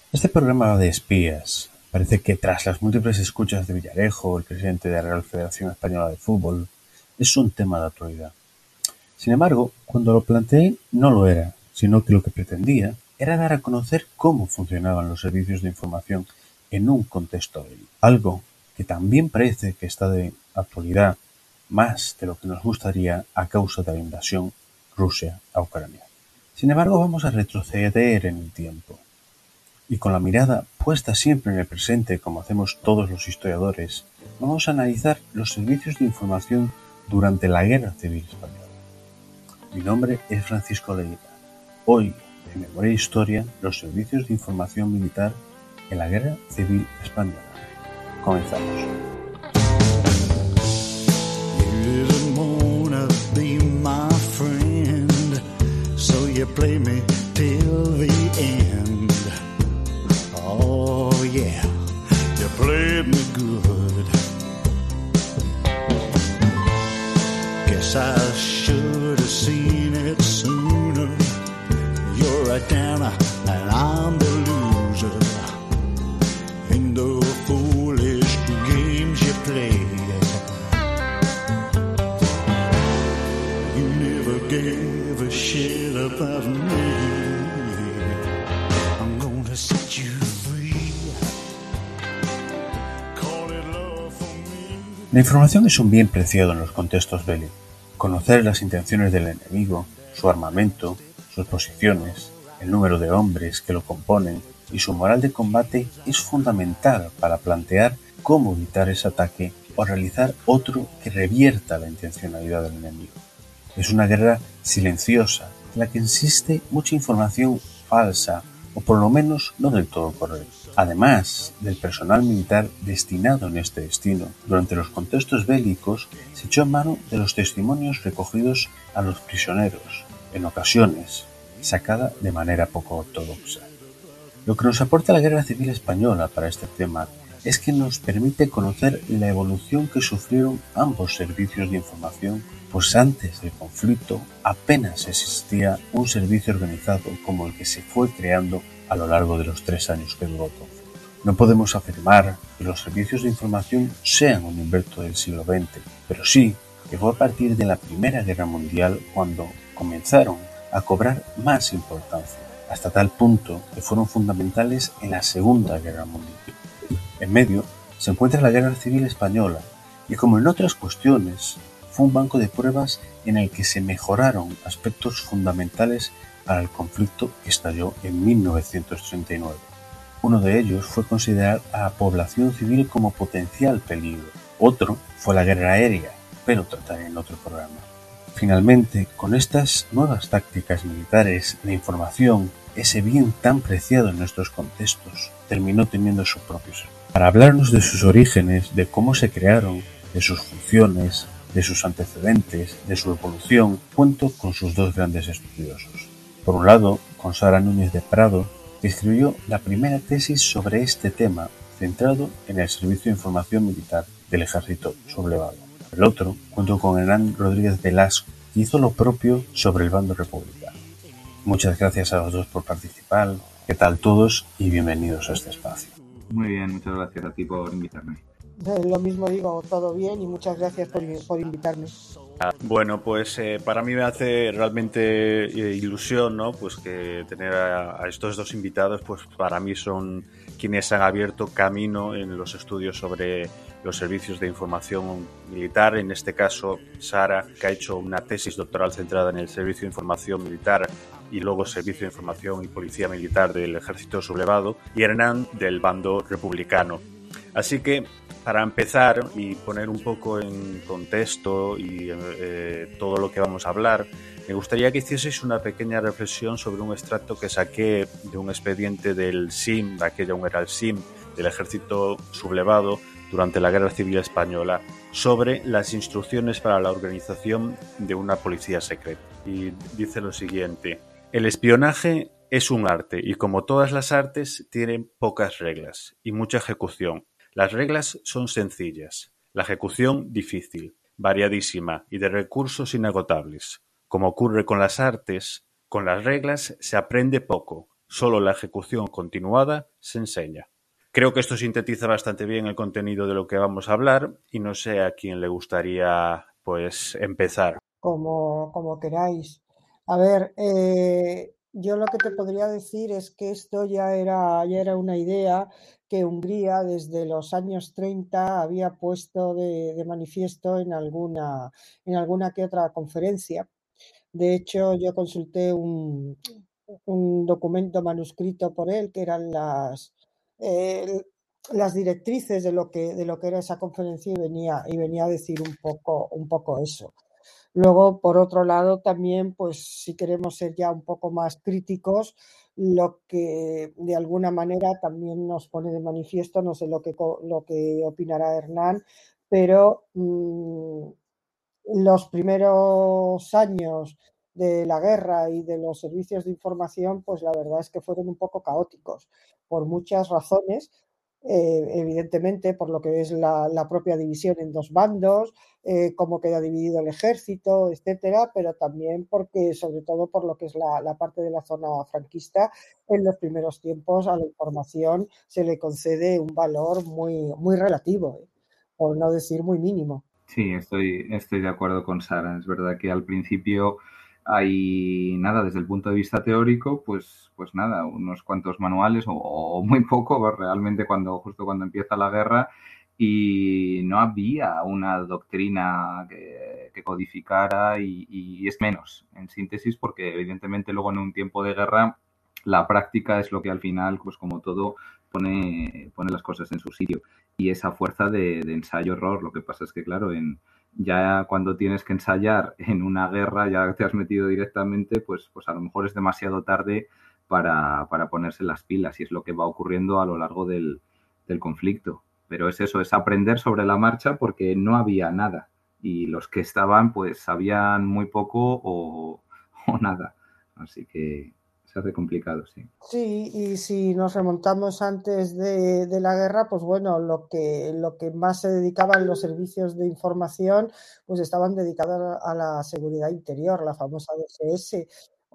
Este programa de espías parece que tras las múltiples escuchas de Villarejo, el presidente de la Real Federación Española de Fútbol, es un tema de actualidad. Sin embargo, cuando lo planteé no lo era, sino que lo que pretendía era dar a conocer cómo funcionaban los servicios de información en un contexto bélico. Algo que también parece que está de actualidad más de lo que nos gustaría a causa de la invasión Rusia a Ucrania. Sin embargo, vamos a retroceder en el tiempo y con la mirada puesta siempre en el presente, como hacemos todos los historiadores, vamos a analizar los servicios de información durante la Guerra Civil Española. Mi nombre es Francisco Leguita. Hoy, en Memoria e Historia, los servicios de información militar en la Guerra Civil Española. Comenzamos. You didn't wanna be my friend, so you play me till the end. Oh yeah, you played me good. Guess I should have seen it sooner. You're a downer and I'm the loser in the foolish games you play. You never gave a shit about me. I'm gonna set you free. Call it love for me. La información es un bien preciado en los contextos bélicos. Conocer las intenciones del enemigo, su armamento, sus posiciones, el número de hombres que lo componen y su moral de combate es fundamental para plantear cómo evitar ese ataque o realizar otro que revierta la intencionalidad del enemigo. Es una guerra silenciosa, en la que existe mucha información falsa o por lo menos no del todo correcta. Además del personal militar destinado en este destino, durante los contextos bélicos se echó mano de los testimonios recogidos a los prisioneros, en ocasiones sacada de manera poco ortodoxa. Lo que nos aporta la Guerra Civil Española para este tema es que nos permite conocer la evolución que sufrieron ambos servicios de información, pues antes del conflicto apenas existía un servicio organizado como el que se fue creando a lo largo de los 3 años que duró el conflicto. No podemos afirmar que los servicios de información sean un invento del siglo XX, pero sí que fue a partir de la Primera Guerra Mundial cuando comenzaron a cobrar más importancia, hasta tal punto que fueron fundamentales en la Segunda Guerra Mundial. En medio se encuentra la Guerra Civil Española y, como en otras cuestiones, fue un banco de pruebas en el que se mejoraron aspectos fundamentales para el conflicto que estalló en 1939. Uno de ellos fue considerar a la población civil como potencial peligro. Otro fue la guerra aérea, pero trataré en otro programa. Finalmente, con estas nuevas tácticas militares, la información, ese bien tan preciado en nuestros contextos, terminó teniendo su propio ser. Para hablarnos de sus orígenes, de cómo se crearon, de sus funciones, de sus antecedentes, de su evolución, cuento con sus dos grandes estudiosos. Por un lado, con Sara Núñez de Prado, que escribió la primera tesis sobre este tema, centrado en el Servicio de Información Militar del Ejército Sublevado. Por el otro, cuento con Hernán Rodríguez Velasco, que hizo lo propio sobre el bando republicano. Muchas gracias a los dos por participar. ¿Qué tal todos? Y bienvenidos a este espacio. Muy bien, muchas gracias a ti por invitarme. Lo mismo digo, todo bien y muchas gracias por invitarme. Bueno, pues para mí me hace realmente ilusión, ¿no? Pues que tener a estos dos invitados, pues para mí son quienes han abierto camino en los estudios sobre los servicios de información militar. En este caso, Sara, que ha hecho una tesis doctoral centrada en el Servicio de Información Militar y luego Servicio de Información y Policía Militar del Ejército Sublevado, y Hernán del bando republicano. Así que, para empezar y poner un poco en contexto y todo lo que vamos a hablar, me gustaría que hicieseis una pequeña reflexión sobre un extracto que saqué de un expediente del SIM, de aquella aún era el SIM, del Ejército Sublevado durante la Guerra Civil Española, sobre las instrucciones para la organización de una policía secreta. Y dice lo siguiente: el espionaje es un arte y, como todas las artes, tiene pocas reglas y mucha ejecución. Las reglas son sencillas, la ejecución difícil, variadísima y de recursos inagotables. Como ocurre con las artes, con las reglas se aprende poco Solo la ejecución continuada se enseña. Creo que esto sintetiza bastante bien el contenido de lo que vamos a hablar y no sé a quién le gustaría pues empezar. Como queráis. A ver, yo lo que te podría decir es que esto ya era una idea que Hungría desde los años 30 había puesto de manifiesto en alguna que otra conferencia. De hecho, yo consulté un documento manuscrito por él, que eran eh, las directrices de lo que era esa conferencia y venía a decir un poco eso. Luego, por otro lado, también, pues si queremos ser ya un poco más críticos, lo que de alguna manera también nos pone de manifiesto, no sé lo que opinará Hernán, pero los primeros años de la guerra y de los servicios de información, pues la verdad es que fueron un poco caóticos, por muchas razones, evidentemente por lo que es la propia división en dos bandos, cómo queda dividido el ejército, etcétera, pero también porque, sobre todo por lo que es la parte de la zona franquista, en los primeros tiempos a la información se le concede un valor muy relativo, por no decir muy mínimo. Sí, estoy de acuerdo con Sara. Es verdad que al principio hay nada, desde el punto de vista teórico, pues nada, unos cuantos manuales o muy poco, pues realmente justo cuando empieza la guerra y no había una doctrina que codificara y es menos, en síntesis, porque evidentemente luego en un tiempo de guerra la práctica es lo que al final, pues como todo, pone las cosas en su sitio y esa fuerza de ensayo-error. Lo que pasa es que, claro, ya cuando tienes que ensayar en una guerra, ya te has metido directamente, pues a lo mejor es demasiado tarde para ponerse las pilas y es lo que va ocurriendo a lo largo del conflicto. Pero es eso, es aprender sobre la marcha porque no había nada y los que estaban pues sabían muy poco o nada. Así que se hace complicado, sí. Sí, y si nos remontamos antes de la guerra, pues bueno, lo que más se dedicaban los servicios de información, pues estaban dedicados a la seguridad interior, la famosa DGS,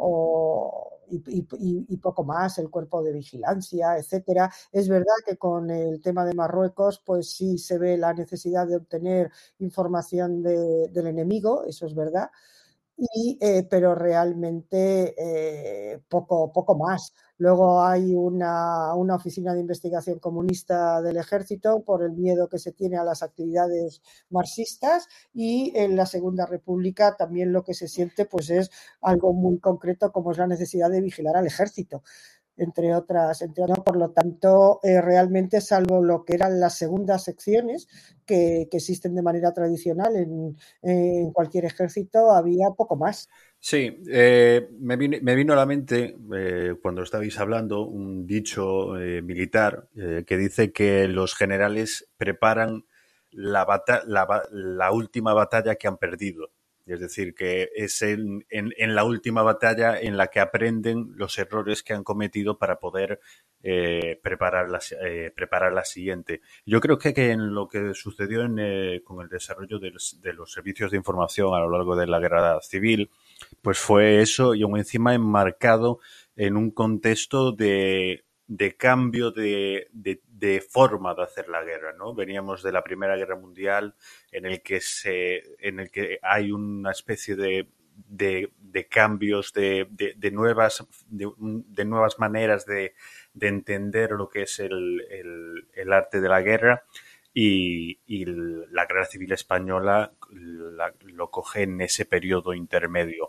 y poco más, el cuerpo de vigilancia, etcétera. Es verdad que con el tema de Marruecos, pues sí se ve la necesidad de obtener información del enemigo, eso es verdad, pero realmente poco más. Luego hay una oficina de investigación comunista del ejército por el miedo que se tiene a las actividades marxistas y en la Segunda República también lo que se siente pues es algo muy concreto como es la necesidad de vigilar al ejército entre otras. Por lo tanto, realmente, salvo lo que eran las segundas secciones que existen de manera tradicional en cualquier ejército, había poco más. Sí, me vino a la mente cuando estabais hablando un dicho militar que dice que los generales preparan la última batalla que han perdido. Es decir, que es en la última batalla en la que aprenden los errores que han cometido para poder preparar la siguiente. Yo creo que en lo que sucedió con el desarrollo de los servicios de información a lo largo de la guerra civil, pues fue eso y aún encima enmarcado en un contexto de cambio de forma de hacer la guerra, ¿no? Veníamos de la Primera Guerra Mundial en el que hay una especie de cambios, de nuevas maneras de entender lo que es el arte de la guerra y la Guerra Civil Española lo coge en ese periodo intermedio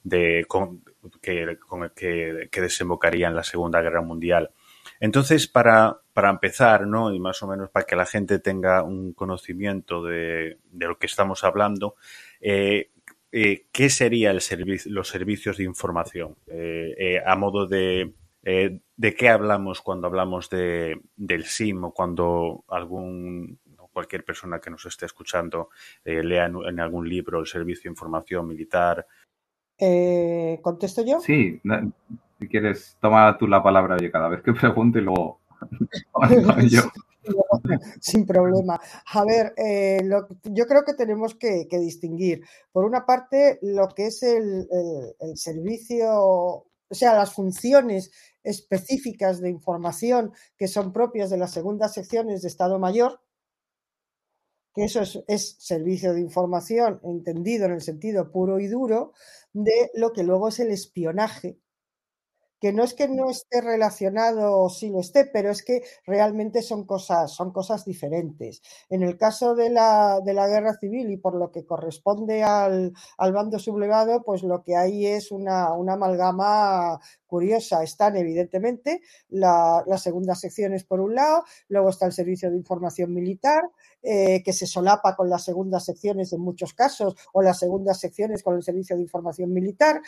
que desembocaría en la Segunda Guerra Mundial. Entonces, para empezar, ¿no? Y más o menos para que la gente tenga un conocimiento de lo que estamos hablando, ¿qué sería los servicios de información? A modo ¿de qué hablamos cuando hablamos del SIM o cuando cualquier persona que nos esté escuchando lea en algún libro el Servicio de Información Militar? ¿Contesto yo? Sí, si quieres, toma tú la palabra yo cada vez que pregunto y luego yo. Sin problema. A ver, yo creo que tenemos que distinguir, por una parte, lo que es el servicio o sea, las funciones específicas de información que son propias de las segundas secciones de Estado Mayor, que eso es servicio de información entendido en el sentido puro y duro de lo que luego es el espionaje, que no es que no esté relacionado o sí lo esté, pero es que realmente son cosas diferentes. En el caso de la guerra civil y por lo que corresponde al bando sublevado, pues lo que hay es una amalgama curiosa. Están evidentemente las segundas secciones por un lado, luego está el servicio de información militar, que se solapa con las segundas secciones en muchos casos, o las segundas secciones con el servicio de información militar,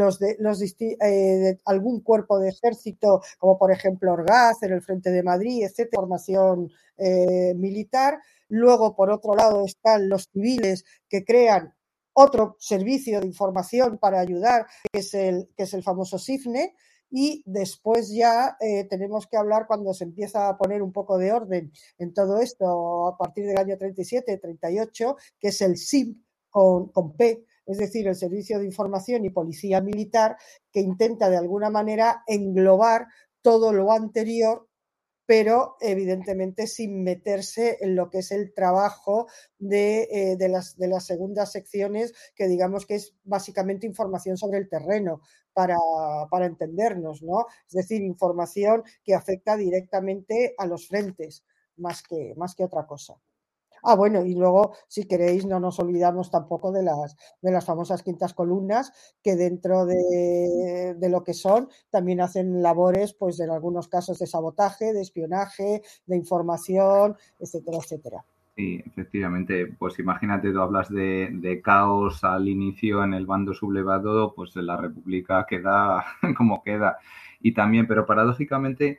algún cuerpo de ejército, como por ejemplo Orgaz en el Frente de Madrid, etcétera, formación militar. Luego, por otro lado, están los civiles que crean otro servicio de información para ayudar, que es el famoso SIFNE. Y después ya tenemos que hablar, cuando se empieza a poner un poco de orden en todo esto, a partir del año 37, 38, que es el SIP con P, es decir, el Servicio de Información y Policía Militar, que intenta de alguna manera englobar todo lo anterior, pero evidentemente sin meterse en lo que es el trabajo de las segundas secciones, que digamos que es básicamente información sobre el terreno para entendernos, ¿no? Es decir, información que afecta directamente a los frentes, más que otra cosa. Bueno, y luego, si queréis, no nos olvidamos tampoco de las famosas quintas columnas, que dentro de lo que son, también hacen labores, pues en algunos casos de sabotaje, de espionaje, de información, etcétera, etcétera. Sí, efectivamente. Pues imagínate, tú hablas de caos al inicio en el bando sublevado, pues la República queda como queda. Y también, pero paradójicamente,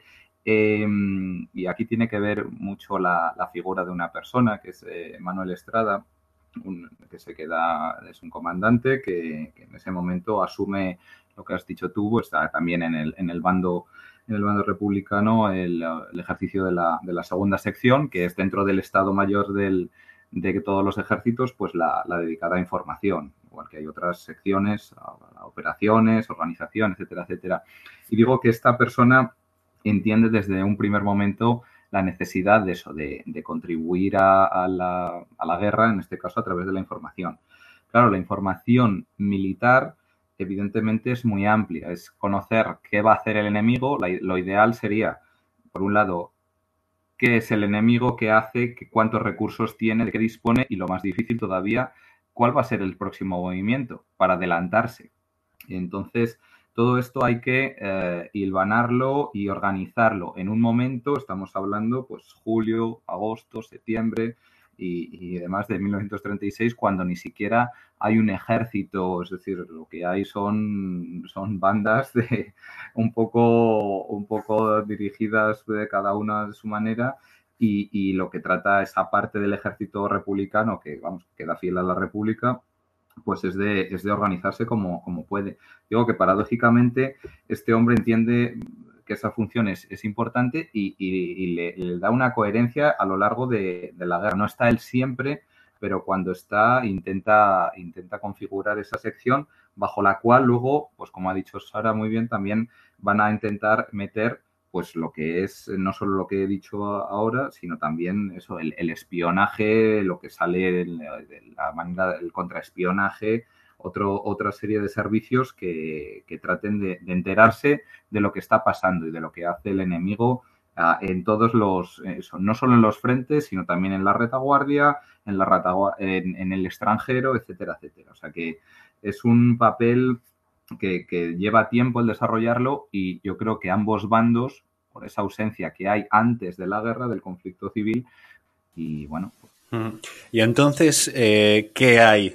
y aquí tiene que ver mucho la figura de una persona, que es Manuel Estrada, que se queda, es un comandante que en ese momento asume lo que has dicho tú, está también en el bando republicano el ejercicio de la segunda sección, que es dentro del Estado Mayor de todos los ejércitos, pues la dedicada a información, igual que hay otras secciones, a operaciones, organización, etcétera, etcétera. Y digo que esta persona entiende desde un primer momento la necesidad de eso, de contribuir a la guerra, en este caso a través de la información. Claro, la información militar evidentemente es muy amplia, es conocer qué va a hacer el enemigo. Lo ideal sería, por un lado, qué es el enemigo, qué hace, cuántos recursos tiene, de qué dispone, y lo más difícil todavía, cuál va a ser el próximo movimiento para adelantarse. Entonces, todo esto hay que hilvanarlo y organizarlo en un momento, estamos hablando pues julio, agosto, septiembre y demás de 1936, cuando ni siquiera hay un ejército, es decir, lo que hay son bandas de un poco dirigidas de cada una de su manera, y lo que trata esa parte del ejército republicano, que vamos, queda fiel a la República, pues es de organizarse como puede. Digo que paradójicamente este hombre entiende que esa función es importante y le da una coherencia a lo largo de la guerra. No está él siempre, pero cuando está intenta configurar esa sección, bajo la cual luego, pues como ha dicho Sara muy bien, también van a intentar meter pues lo que es no solo lo que he dicho ahora, sino también eso, el espionaje, lo que sale de la manera del contraespionaje, otra serie de servicios que traten de enterarse de lo que está pasando y de lo que hace el enemigo en todos no solo en los frentes, sino también en la retaguardia, en el extranjero, etcétera, etcétera. O sea que es un papel que lleva tiempo el desarrollarlo, y yo creo que ambos bandos, por esa ausencia que hay antes de la guerra, del conflicto civil, y bueno. Y entonces, ¿qué hay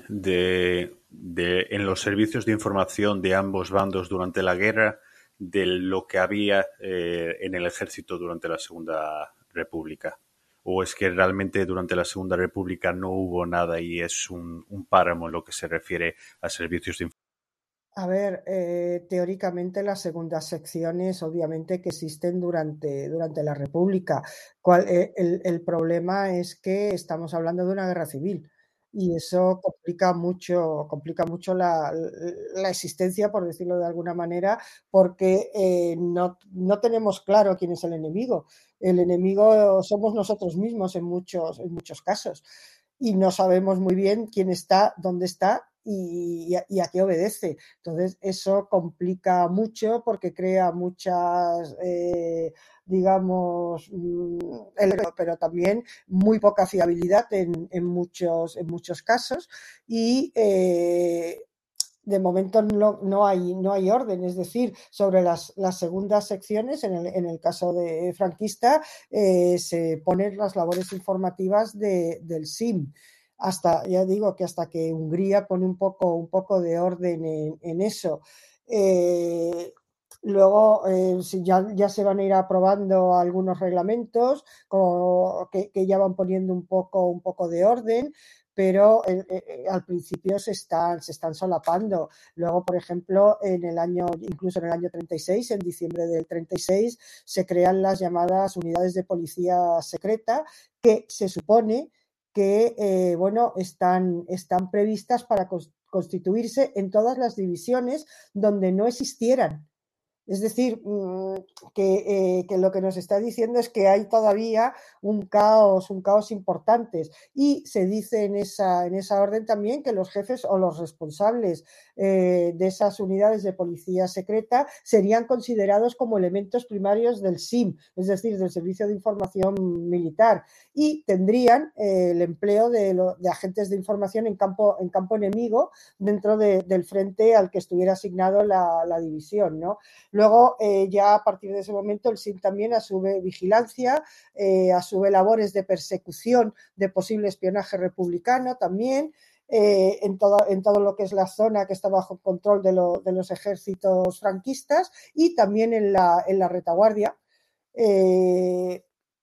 en los servicios de información de ambos bandos durante la guerra de lo que había en el ejército durante la Segunda República? ¿O es que realmente durante la Segunda República no hubo nada y es un páramo en lo que se refiere a servicios de información? A ver, teóricamente las segundas secciones obviamente que existen durante la República. El problema es que estamos hablando de una guerra civil y eso complica mucho la existencia, por decirlo de alguna manera, porque no tenemos claro quién es el enemigo. El enemigo somos nosotros mismos en muchos casos y no sabemos muy bien quién está, dónde está y a qué obedece. Entonces, eso complica mucho porque crea muchas, digamos, pero también muy poca fiabilidad en muchos casos y de momento no hay orden, es decir, sobre las segundas secciones, en el caso de franquista, se ponen las labores informativas del SIM. Ya digo que hasta que Hungría pone un poco de orden en eso. Luego, si ya se van a ir aprobando algunos reglamentos que ya van poniendo un poco de orden, pero al principio se están solapando. Luego, por ejemplo, incluso en el año 36, en diciembre del 36, se crean las llamadas unidades de policía secreta, que se supone que bueno, están previstas para constituirse en todas las divisiones donde no existieran. Es decir, que lo que nos está diciendo es que hay todavía un caos importante. Y se dice en esa orden también que los jefes o los responsables de esas unidades de policía secreta serían considerados como elementos primarios del SIM, es decir, del Servicio de Información Militar, y tendrían el empleo de agentes de información en campo enemigo dentro del frente al que estuviera asignado la división, ¿no? Luego, ya a partir de ese momento, el SIM también asume vigilancia, asume labores de persecución de posible espionaje republicano también, en todo lo que es la zona que está bajo control de los ejércitos franquistas y también en la retaguardia. Eh,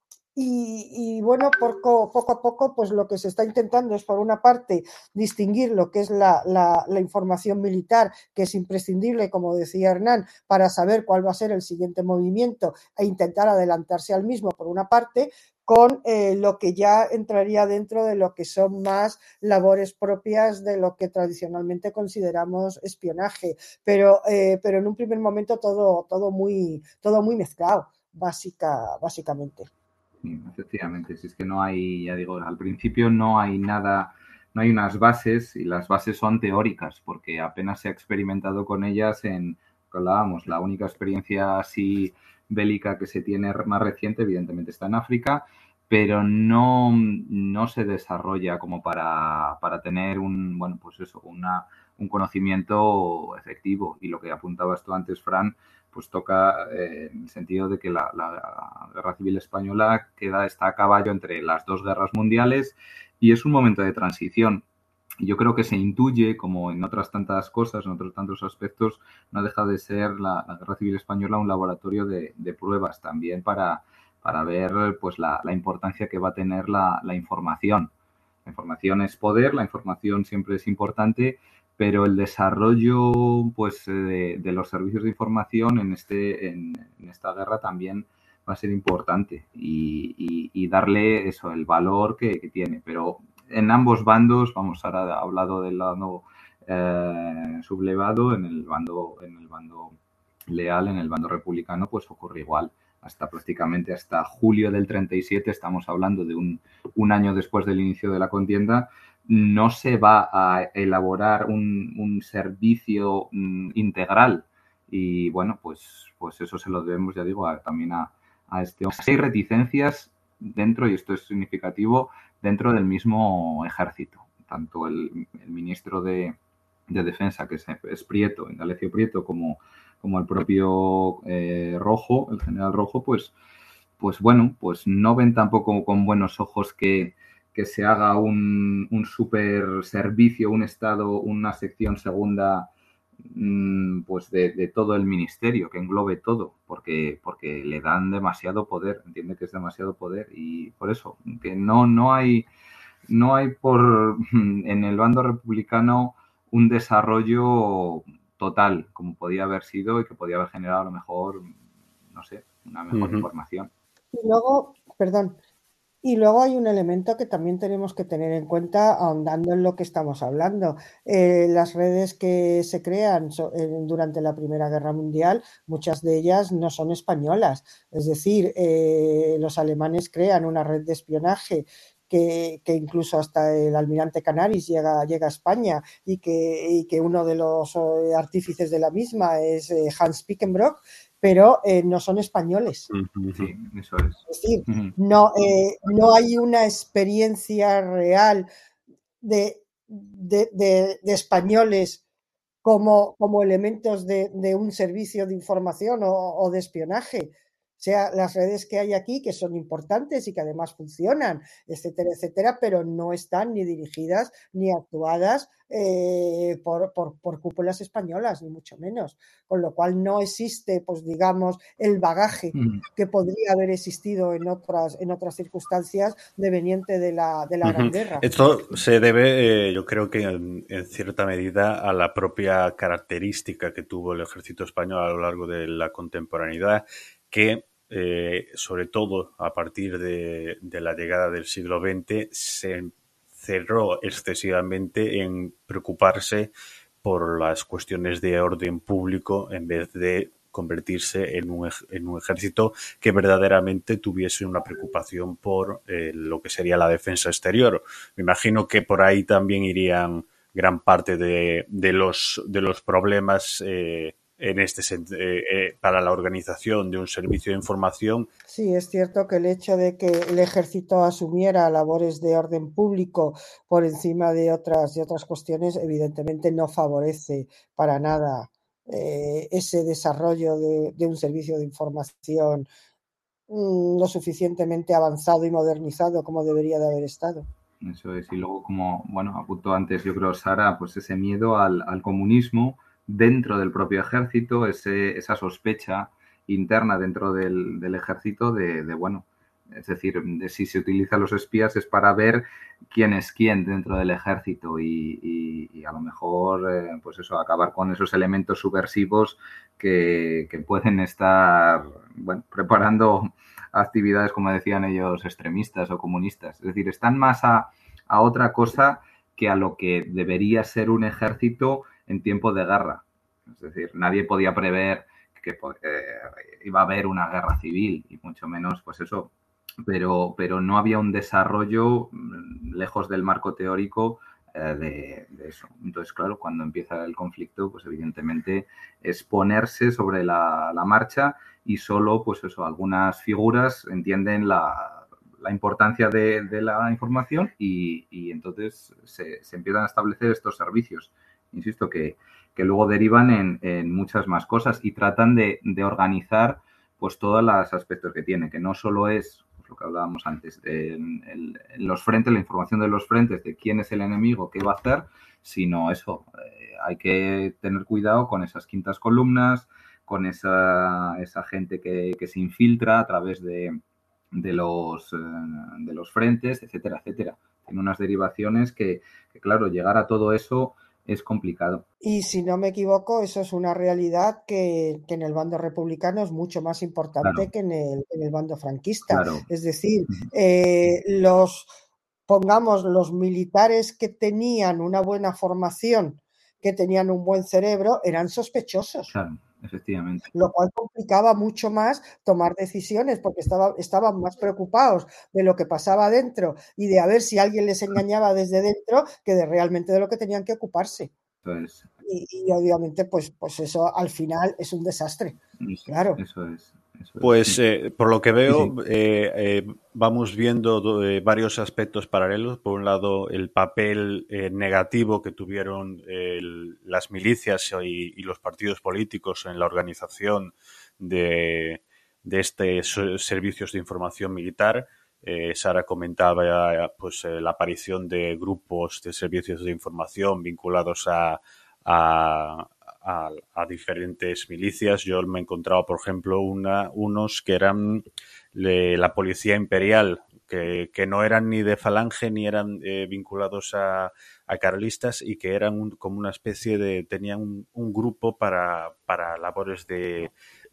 bueno, poco a poco, pues lo que se está intentando es, por una parte, distinguir lo que es la información militar, que es imprescindible, como decía Hernán, para saber cuál va a ser el siguiente movimiento e intentar adelantarse al mismo, por una parte, con lo que ya entraría dentro de lo que son más labores propias de lo que tradicionalmente consideramos espionaje. Pero en un primer momento todo muy mezclado, básicamente. Sí, efectivamente, si es que no hay, ya digo, al principio no hay nada, no hay unas bases y las bases son teóricas porque apenas se ha experimentado con ellas hablábamos, la única experiencia así bélica que se tiene más reciente evidentemente está en África, pero no se desarrolla como para tener bueno, pues eso, un conocimiento efectivo. Y lo que apuntabas tú antes, Fran, pues toca en el sentido de que la Guerra Civil Española está a caballo entre las dos guerras mundiales y es un momento de transición. Yo creo que se intuye, como en otras tantas cosas, en otros tantos aspectos, no deja de ser la Guerra Civil Española un laboratorio de pruebas también para ver pues la importancia que va a tener la información. La información es poder, la información siempre es importante, pero el desarrollo pues de los servicios de información en esta guerra también va a ser importante y darle eso, el valor que tiene. Pero en ambos bandos, vamos, ahora he hablado del lado sublevado, en el bando leal, en el bando republicano, pues ocurre igual. Prácticamente hasta julio del 37, estamos hablando de un año después del inicio de la contienda, no se va a elaborar un servicio integral. Y bueno, pues eso se lo debemos, ya digo, también a este hombre. Hay reticencias dentro, y esto es significativo, dentro del mismo ejército. Tanto el ministro de Defensa, que es Prieto, Indalecio Prieto, como el propio Rojo, el general Rojo, pues bueno, pues no ven tampoco con buenos ojos que se haga un super servicio, un estado, una sección segunda pues de todo el ministerio, que englobe todo, porque le dan demasiado poder, entiende que es demasiado poder y por eso, que no hay en el bando republicano un desarrollo total, como podía haber sido y que podía haber generado a lo mejor, no sé, una mejor información. Y luego, perdón, Y luego hay un elemento que también tenemos que tener en cuenta ahondando en lo que estamos hablando. Las redes que se crean durante la Primera Guerra Mundial, muchas de ellas no son españolas. Es decir, los alemanes crean una red de espionaje que incluso hasta el almirante Canaris llega a España y que uno de los artífices de la misma es Hans Pickenbrock, pero no son españoles. Sí, eso es. Es decir, no hay una experiencia real de españoles como elementos de un servicio de información o de espionaje. O sea, las redes que hay aquí, que son importantes y que además funcionan, etcétera, etcétera, pero no están ni dirigidas ni actuadas por cúpulas españolas, ni mucho menos. Con lo cual no existe, pues digamos, el bagaje que podría haber existido en otras circunstancias deveniente de la Gran Guerra. Esto se debe, yo creo que en cierta medida, a la propia característica que tuvo el ejército español a lo largo de la contemporaneidad, que sobre todo a partir de la llegada del siglo XX se cerró excesivamente en preocuparse por las cuestiones de orden público en vez de convertirse en un ejército que verdaderamente tuviese una preocupación por lo que sería la defensa exterior. Me imagino que por ahí también irían gran parte de los problemas en para la organización de un servicio de información. Sí, es cierto que el hecho de que el ejército asumiera labores de orden público por encima de otras cuestiones, evidentemente no favorece para nada ese desarrollo de un servicio de información lo suficientemente avanzado y modernizado como debería de haber estado. Eso es, y luego como, bueno, apuntó antes yo creo Sara, pues ese miedo al comunismo dentro del propio ejército, esa sospecha interna dentro del ejército bueno, es decir, de si se utilizan los espías es para ver quién es quién dentro del ejército y a lo mejor, pues eso, acabar con esos elementos subversivos que pueden estar, bueno, preparando actividades, como decían ellos, extremistas o comunistas. Es decir, están más a otra cosa que a lo que debería ser un ejército en tiempo de guerra. Es decir, nadie podía prever que iba a haber una guerra civil y mucho menos, pues eso. Pero no había un desarrollo lejos del marco teórico de eso. Entonces, claro, cuando empieza el conflicto, pues evidentemente es ponerse sobre la marcha y solo, pues eso, algunas figuras entienden la importancia de la información y entonces se empiezan a establecer estos servicios. Insisto, que luego derivan en muchas más cosas y tratan de organizar pues todos los aspectos que tiene, que no solo es lo que hablábamos antes, en los frentes, la información de los frentes, de quién es el enemigo, qué va a hacer, sino eso, hay que tener cuidado con esas quintas columnas, con esa gente que se infiltra a través de los frentes, etcétera, etcétera. Tiene unas derivaciones que, claro, llegar a todo eso es complicado. Y si no me equivoco, eso es una realidad que en el bando republicano es mucho más importante Claro. que en el bando franquista. Claro. Es decir, los militares que tenían una buena formación, que tenían un buen cerebro, eran sospechosos. Claro, efectivamente. Lo cual complicaba mucho más tomar decisiones porque estaban más preocupados de lo que pasaba dentro y de a ver si alguien les engañaba desde dentro que de realmente de lo que tenían que ocuparse. Entonces, y obviamente pues eso al final es un desastre. Claro. Eso es. Pues por lo que veo, sí. vamos viendo varios aspectos paralelos. Por un lado, el papel negativo que tuvieron las milicias y los partidos políticos en la organización de estos servicios de información militar. Sara comentaba pues la aparición de grupos de servicios de información vinculados a diferentes milicias. Yo me he encontrado, por ejemplo, unos que eran la policía imperial, que no eran ni de Falange ni eran vinculados a carlistas y que eran como una especie de, tenían un grupo para labores de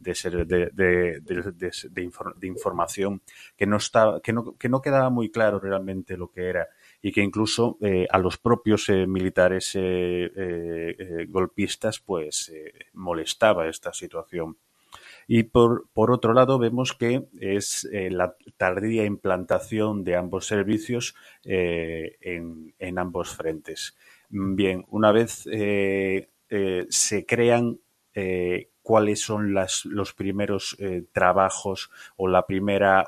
información que no quedaba muy claro realmente lo que era, y que incluso a los propios militares golpistas pues molestaba esta situación. Y por otro lado vemos que es la tardía implantación de ambos servicios en ambos frentes. Bien, una vez se crean cuáles son los primeros trabajos o la primera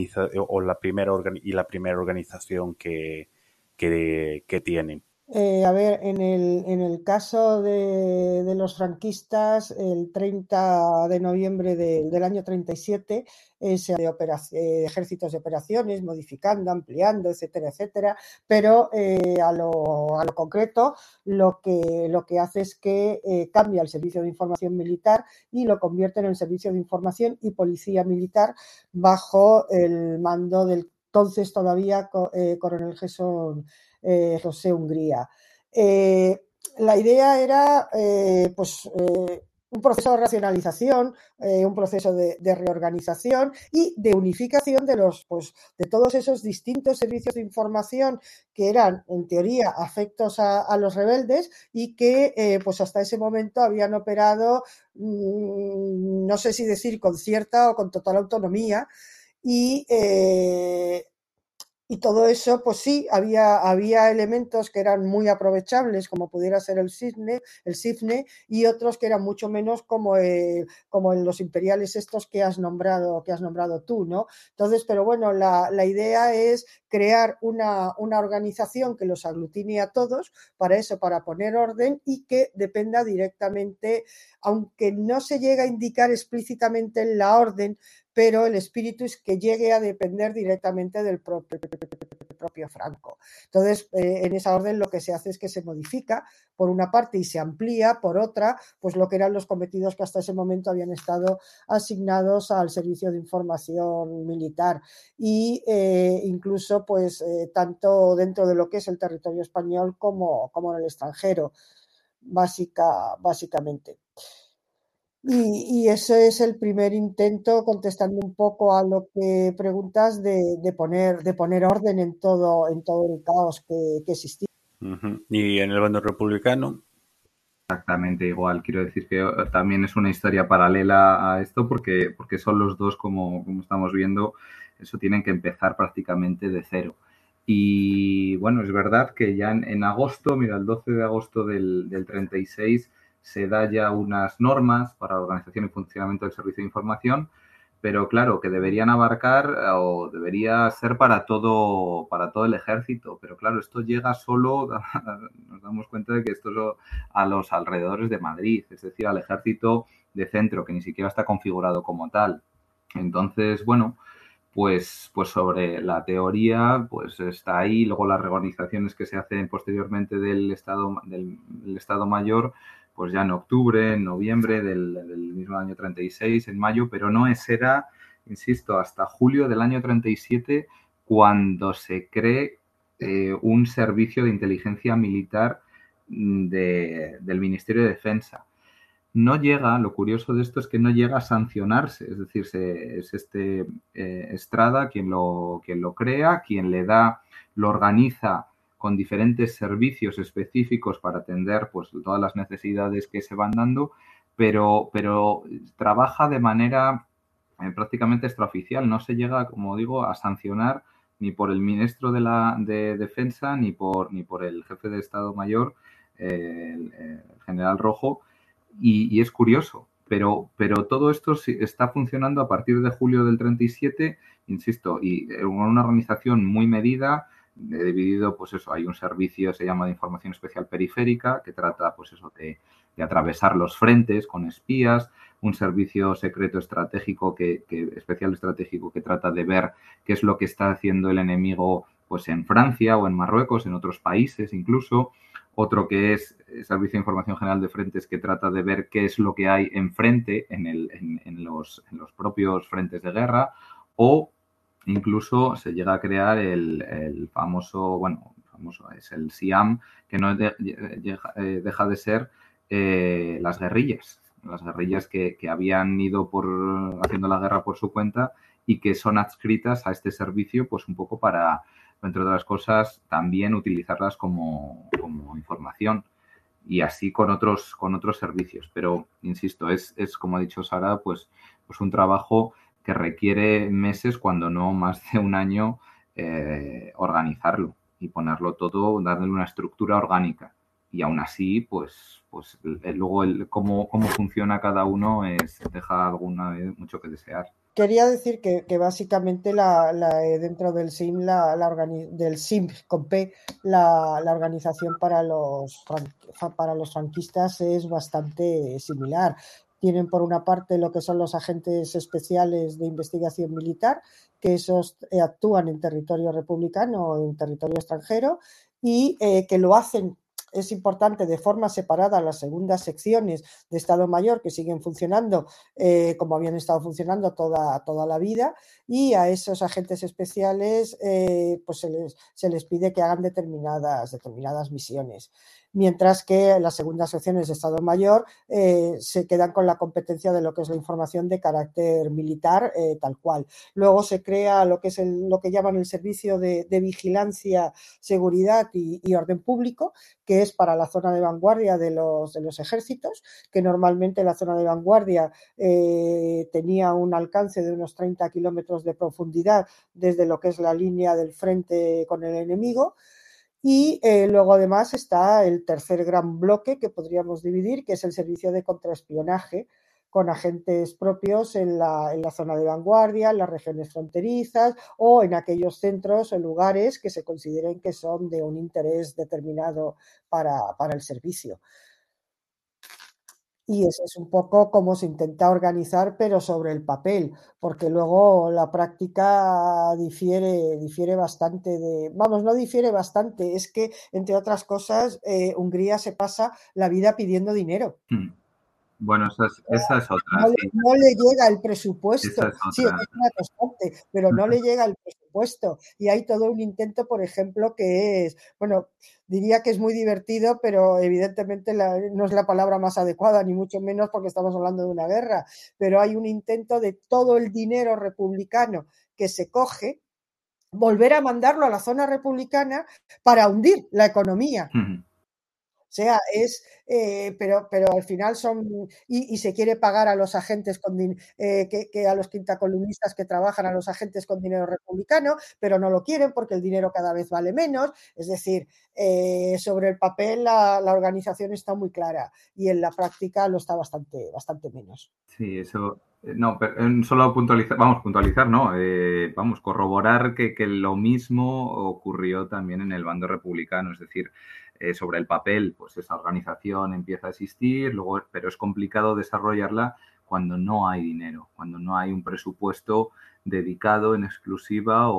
organización que tienen. A ver, en el caso de los franquistas, el 30 de noviembre del año 37, se de ejércitos de operaciones, modificando, ampliando, etcétera, etcétera, pero a lo concreto lo que hace es que cambia el servicio de información militar y lo convierte en el servicio de información y policía militar bajo el mando del entonces todavía coronel José Hungría. La idea era un proceso de racionalización, un proceso de reorganización y de unificación de todos esos distintos servicios de información que eran, en teoría, afectos a los rebeldes y que pues hasta ese momento habían operado, no sé si decir con cierta o con total autonomía, y todo eso, pues sí, había elementos que eran muy aprovechables, como pudiera ser el CIFNE, y otros que eran mucho menos como en los imperiales estos que has nombrado tú, ¿no? Entonces, pero bueno, la idea es crear una organización que los aglutine a todos, para poner orden y que dependa directamente, aunque no se llegue a indicar explícitamente en la orden, pero el espíritu es que llegue a depender directamente del propio Franco. Entonces, en esa orden lo que se hace es que se modifica por una parte y se amplía por otra, pues lo que eran los cometidos que hasta ese momento habían estado asignados al servicio de información militar y incluso pues tanto dentro de lo que es el territorio español como en el extranjero, básicamente. Y ese es el primer intento, contestando un poco a lo que preguntas, de poner orden en todo el caos que existía. Uh-huh. ¿Y en el bando republicano? Exactamente igual. Quiero decir que también es una historia paralela a esto porque son los dos, como estamos viendo, eso tienen que empezar prácticamente de cero. Y bueno, es verdad que ya en agosto, mira, el 12 de agosto del 36 se da ya unas normas para la organización y funcionamiento del servicio de información, pero claro, que deberían abarcar o debería ser para todo el ejército, pero claro, esto llega solo, nos damos cuenta de que esto es a los alrededores de Madrid, es decir, al ejército de centro, que ni siquiera está configurado como tal. Entonces, bueno, pues sobre la teoría, pues está ahí, luego las reorganizaciones que se hacen posteriormente del Estado Mayor, pues ya en octubre, en noviembre del mismo año 36, en mayo, pero no será, insisto, hasta julio del año 37 cuando se cree un servicio de inteligencia militar del Ministerio de Defensa. No llega, lo curioso de esto es que no llega a sancionarse, es decir, es Estrada quien lo crea, quien lo organiza con diferentes servicios específicos para atender pues todas las necesidades que se van dando, pero trabaja de manera prácticamente extraoficial, no se llega, como digo, a sancionar ni por el ministro de Defensa ni por el jefe de Estado Mayor, el general Rojo. Y es curioso, pero todo esto está funcionando a partir de julio del 37, insisto, y una organización muy medida, dividido, pues eso, hay un servicio, se llama de Información Especial Periférica, que trata, pues eso, de atravesar los frentes con espías, un servicio secreto estratégico especial estratégico que trata de ver qué es lo que está haciendo el enemigo, pues en Francia o en Marruecos, en otros países incluso. Otro que es Servicio de Información General de Frentes, que trata de ver qué es lo que hay enfrente en los propios frentes de guerra. O Incluso se llega a crear el famoso es el SIAM, que no deja de ser las guerrillas. Las guerrillas que habían ido haciendo la guerra por su cuenta y que son adscritas a este servicio, pues un poco para, entre otras cosas, también utilizarlas como información y así con otros servicios. Pero, insisto, es como ha dicho Sara, pues un trabajo que requiere meses, cuando no más de un año, organizarlo y ponerlo todo, darle una estructura orgánica. Y aún así, pues luego cómo funciona cada uno deja alguna vez mucho que desear. Quería decir que básicamente dentro del SIM, del SIM con P, la organización para los franquistas es bastante similar. Tienen por una parte lo que son los agentes especiales de investigación militar, que esos actúan en territorio republicano o en territorio extranjero y que lo hacen. Es importante de forma separada las segundas secciones de Estado Mayor que siguen funcionando como habían estado funcionando toda la vida, y a esos agentes especiales pues se les pide que hagan determinadas misiones. Mientras que las segundas secciones de Estado Mayor se quedan con la competencia de lo que es la información de carácter militar tal cual. Luego se crea lo que es lo que llaman el Servicio de Vigilancia, Seguridad y Orden Público, que es para la zona de vanguardia de los ejércitos, que normalmente la zona de vanguardia tenía un alcance de unos 30 kilómetros de profundidad desde lo que es la línea del frente con el enemigo. Y luego además está el tercer gran bloque que podríamos dividir, que es el servicio de contraespionaje, con agentes propios en la zona de vanguardia, en las regiones fronterizas o en aquellos centros o lugares que se consideren que son de un interés determinado para el servicio. Y eso es un poco como se intenta organizar, pero sobre el papel, porque luego la práctica difiere bastante no difiere bastante, es que, entre otras cosas, Hungría se pasa la vida pidiendo dinero. Bueno, esa es otra. No le llega el presupuesto. Esa es otra. Sí, es una constante, pero no le llega el presupuesto. Y hay todo un intento, por ejemplo, que es, bueno, diría que es muy divertido, pero evidentemente no es la palabra más adecuada, ni mucho menos porque estamos hablando de una guerra. Pero hay un intento de todo el dinero republicano que se coge, volver a mandarlo a la zona republicana para hundir la economía. O sea, pero al final y se quiere pagar a los agentes que a los quintacolumnistas que trabajan, a los agentes con dinero republicano, pero no lo quieren porque el dinero cada vez vale menos. Es decir, sobre el papel la organización está muy clara y en la práctica lo está bastante menos. Sí, eso. No, pero solo puntualizar, ¿no? Corroborar que lo mismo ocurrió también en el bando republicano, es decir, sobre el papel, pues esa organización empieza a existir, luego, pero es complicado desarrollarla cuando no hay dinero, cuando no hay un presupuesto dedicado en exclusiva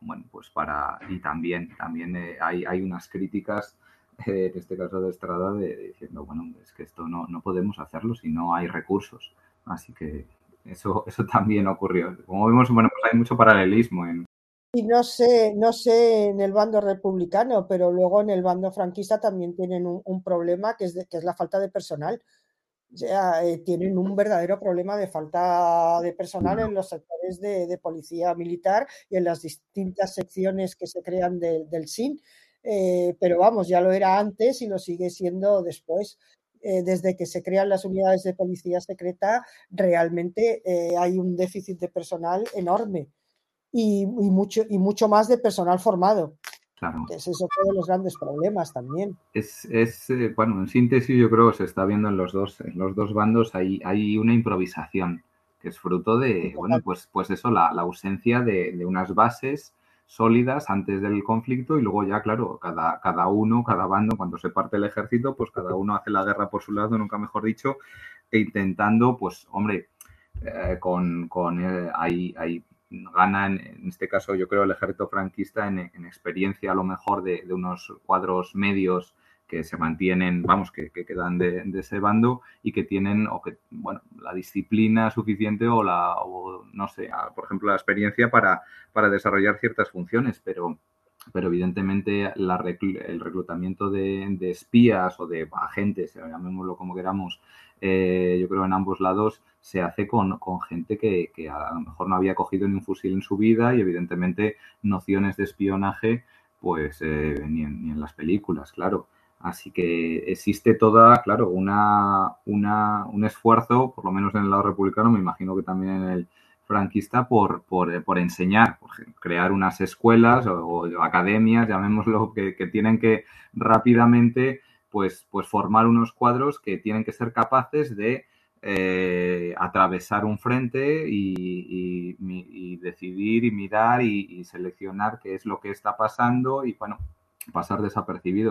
y también hay unas críticas, en este caso de Estrada, diciendo, bueno, es que esto no podemos hacerlo si no hay recursos. Así que eso también ocurrió. Como vemos, bueno, pues hay mucho paralelismo Y no sé en el bando republicano, pero luego en el bando franquista también tienen un problema que es la falta de personal. O sea, tienen un verdadero problema de falta de personal en los sectores de policía militar y en las distintas secciones que se crean del SIN. Pero vamos, ya lo era antes y lo sigue siendo después. Desde que se crean las unidades de policía secreta, realmente hay un déficit de personal enorme. Y mucho más de personal formado. Claro. Que es eso uno de los grandes problemas también. Bueno, en síntesis yo creo que se está viendo en los dos bandos hay una improvisación que es fruto de, bueno, pues eso, la ausencia de unas bases sólidas antes del conflicto y luego ya, claro, cada bando, cuando se parte el ejército, pues cada uno hace la guerra por su lado, nunca mejor dicho, e intentando, pues, hombre, hay gana en este caso yo creo el ejército franquista en experiencia a lo mejor de unos cuadros medios que se mantienen, vamos, que quedan de ese bando y que tienen, o que, bueno, la disciplina suficiente o no sé, por ejemplo, la experiencia para desarrollar ciertas funciones, pero evidentemente el reclutamiento de espías o de agentes, llamémoslo como queramos, yo creo en ambos lados se hace con gente que a lo mejor no había cogido ni un fusil en su vida y evidentemente nociones de espionaje pues ni en las películas, claro. Así que existe toda, claro, un esfuerzo, por lo menos en el lado republicano, me imagino que también en el franquista, por enseñar, por crear unas escuelas o academias, llamémoslo, que tienen que rápidamente pues formar unos cuadros que tienen que ser capaces de atravesar un frente y decidir y mirar y seleccionar qué es lo que está pasando y, bueno, pasar desapercibido.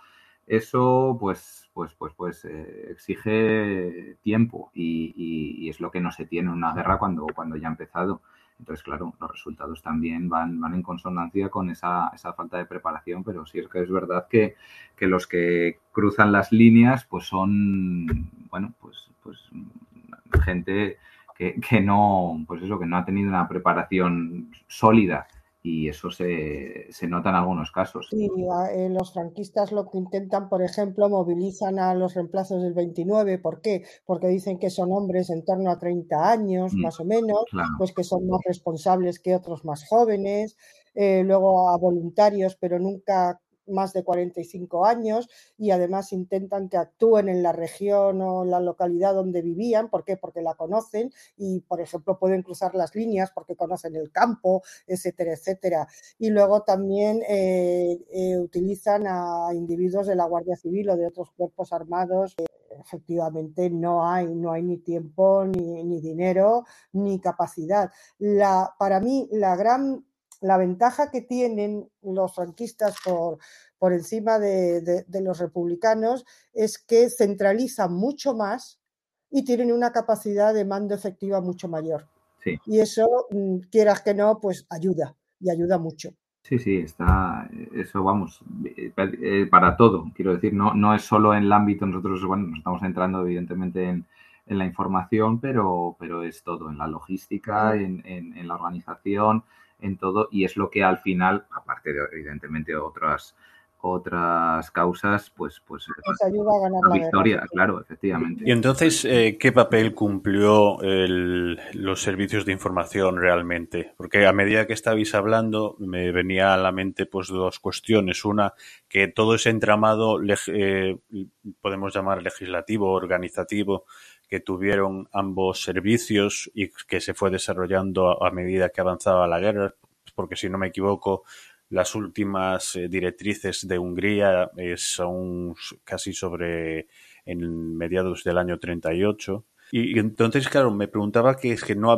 Eso pues exige tiempo y es lo que no se tiene en una guerra cuando ya ha empezado. Entonces, claro, los resultados también van en consonancia con esa falta de preparación, pero sí es que es verdad que los que cruzan las líneas pues son, bueno, pues gente que no, pues eso, que no ha tenido una preparación sólida y eso se nota en algunos casos. Sí, los franquistas lo que intentan, por ejemplo, movilizan a los reemplazos del 29. ¿Por qué? Porque dicen que son hombres en torno a 30 años, más o menos, Claro. pues que son más responsables que otros más jóvenes, luego a voluntarios, pero nunca más de 45 años, y además intentan que actúen en la región o en la localidad donde vivían. ¿Por qué? Porque la conocen y, por ejemplo, pueden cruzar las líneas porque conocen el campo, etcétera, etcétera. Y luego también utilizan a individuos de la Guardia Civil o de otros cuerpos armados. Efectivamente, no hay ni tiempo, ni dinero, ni capacidad. Para mí, la ventaja que tienen los franquistas por encima de los republicanos es que centralizan mucho más y tienen una capacidad de mando efectiva mucho mayor. Sí. Y eso, quieras que no, pues ayuda, y ayuda mucho. Sí, está, eso vamos, para todo, quiero decir, no es solo en el ámbito, nosotros, bueno, nos estamos entrando evidentemente en la información, pero es todo, en la logística, en la organización, en todo, y es lo que al final, aparte de evidentemente otras causas, pues ayuda a ganar la victoria, guerra. claro, efectivamente. Y entonces, ¿qué papel cumplió los servicios de información realmente? Porque a medida que estabais hablando, me venía a la mente pues dos cuestiones. Una, que todo ese entramado, podemos llamar legislativo, organizativo, que tuvieron ambos servicios y que se fue desarrollando a medida que avanzaba la guerra, porque si no me equivoco, las últimas directrices de Hungría son casi en mediados del año 38. Y entonces, claro, me preguntaba que es que no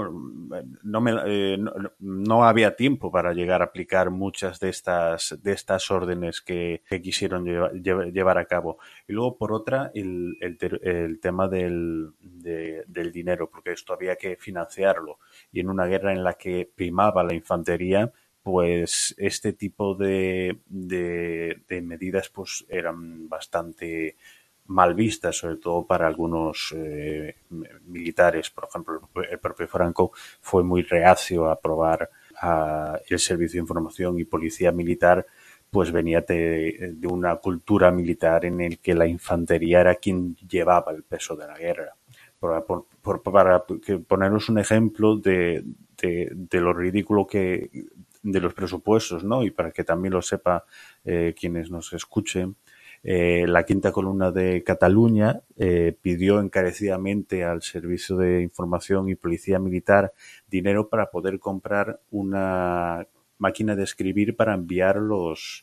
había tiempo para llegar a aplicar muchas de estas órdenes que quisieron llevar a cabo. Y luego, por otra, el tema del dinero, porque esto había que financiarlo. Y en una guerra en la que primaba la infantería, pues este tipo de medidas pues eran bastante mal vistas, sobre todo para algunos militares. Por ejemplo, el propio Franco fue muy reacio a aprobar el servicio de información y policía militar, pues venía de una cultura militar en el que la infantería era quien llevaba el peso de la guerra. Para poneros un ejemplo de lo ridículo de los presupuestos, ¿no? Y para que también lo sepa quienes nos escuchen, la Quinta Columna de Cataluña pidió encarecidamente al Servicio de Información y Policía Militar dinero para poder comprar una máquina de escribir para enviar los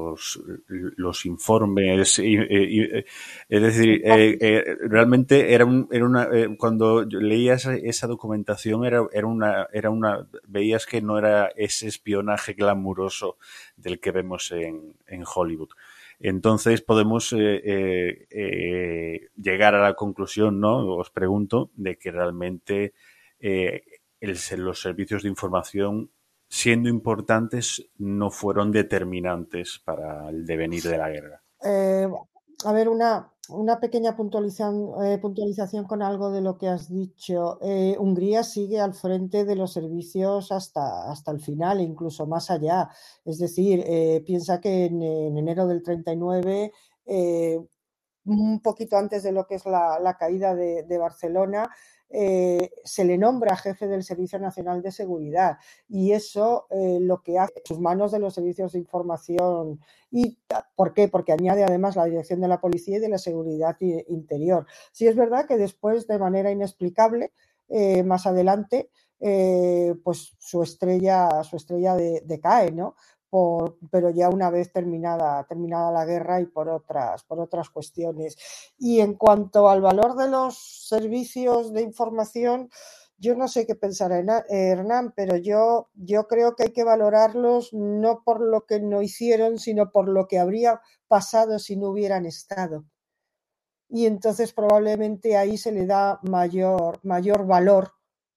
informes. Es decir, realmente cuando leías esa documentación veías que no era ese espionaje glamuroso del que vemos en Hollywood. Entonces podemos llegar a la conclusión, ¿no? Os pregunto, de que realmente los servicios de información, siendo importantes, no fueron determinantes para el devenir de la guerra. Eh, a ver, una pequeña puntualización con algo de lo que has dicho. Hungría sigue al frente de los servicios hasta el final e incluso más allá. Es decir, piensa que en enero del 39, un poquito antes de lo que es la caída de Barcelona, se le nombra jefe del Servicio Nacional de Seguridad y eso lo que hace sus manos de los servicios de información. ¿Y por qué? Porque añade además la dirección de la policía y de la seguridad interior. Sí es verdad que después, de manera inexplicable, más adelante, pues su estrella decae, ¿no? Pero ya una vez terminada la guerra y por otras cuestiones. Y en cuanto al valor de los servicios de información, yo no sé qué pensar, Hernán, pero yo creo que hay que valorarlos no por lo que no hicieron, sino por lo que habría pasado si no hubieran estado. Y entonces probablemente ahí se le da mayor valor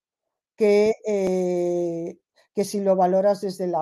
que si lo valoras desde la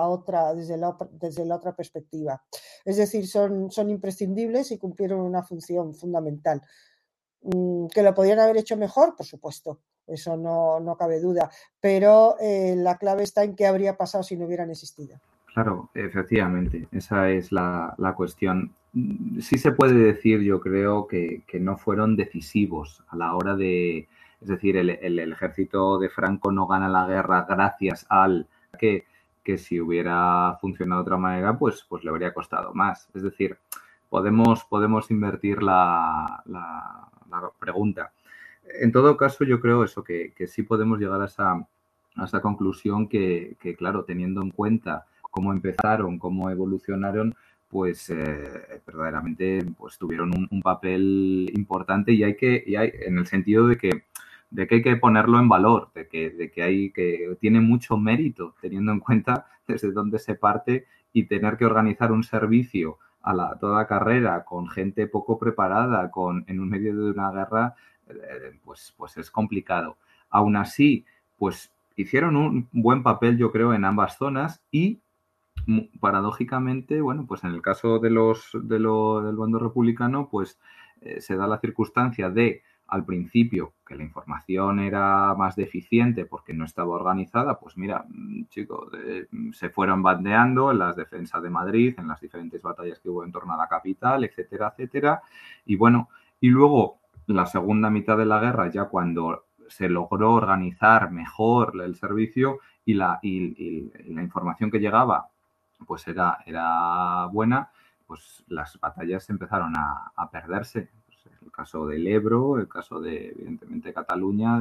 otra perspectiva. Es decir, son imprescindibles y cumplieron una función fundamental. ¿Que lo podrían haber hecho mejor? Por supuesto, eso no cabe duda, pero la clave está en qué habría pasado si no hubieran existido. Claro, efectivamente, esa es la cuestión. Sí se puede decir, yo creo, que no fueron decisivos a la hora de, es decir, el ejército de Franco no gana la guerra gracias al que si hubiera funcionado de otra manera, pues le habría costado más. Es decir, podemos invertir la pregunta. En todo caso, yo creo eso, que sí podemos llegar a esa conclusión que, claro, teniendo en cuenta cómo empezaron, cómo evolucionaron, pues verdaderamente pues tuvieron un papel importante y hay en el sentido de que hay que ponerlo en valor, de que tiene mucho mérito teniendo en cuenta desde dónde se parte y tener que organizar un servicio a toda carrera con gente poco preparada, en un medio de una guerra, pues es complicado. Aún así, pues hicieron un buen papel, yo creo, en ambas zonas y paradójicamente, bueno, pues en el caso del bando republicano, pues se da la circunstancia de, al principio, que la información era más deficiente porque no estaba organizada, pues mira, chicos, se fueron bandeando en las defensas de Madrid, en las diferentes batallas que hubo en torno a la capital, etcétera, etcétera. Y bueno, y luego la segunda mitad de la guerra, ya cuando se logró organizar mejor el servicio y la información que llegaba pues era buena, pues las batallas empezaron a perderse. Pues el caso del Ebro, el caso de, evidentemente, Cataluña,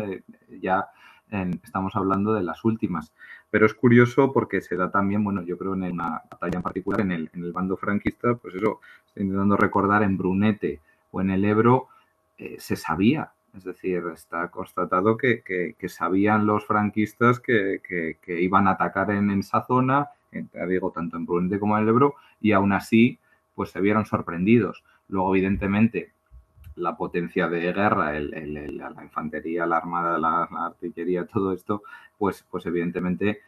estamos hablando de las últimas. Pero es curioso porque se da también, bueno, yo creo en una batalla en particular, en el bando franquista, pues eso, estoy intentando recordar, en Brunete o en el Ebro, se sabía. Es decir, está constatado que sabían los franquistas que iban a atacar en esa zona, digo, tanto en Brunete como en el Ebro, y aún así, pues se vieron sorprendidos. Luego, evidentemente, la potencia de guerra, la infantería, la armada, la artillería, todo esto, pues evidentemente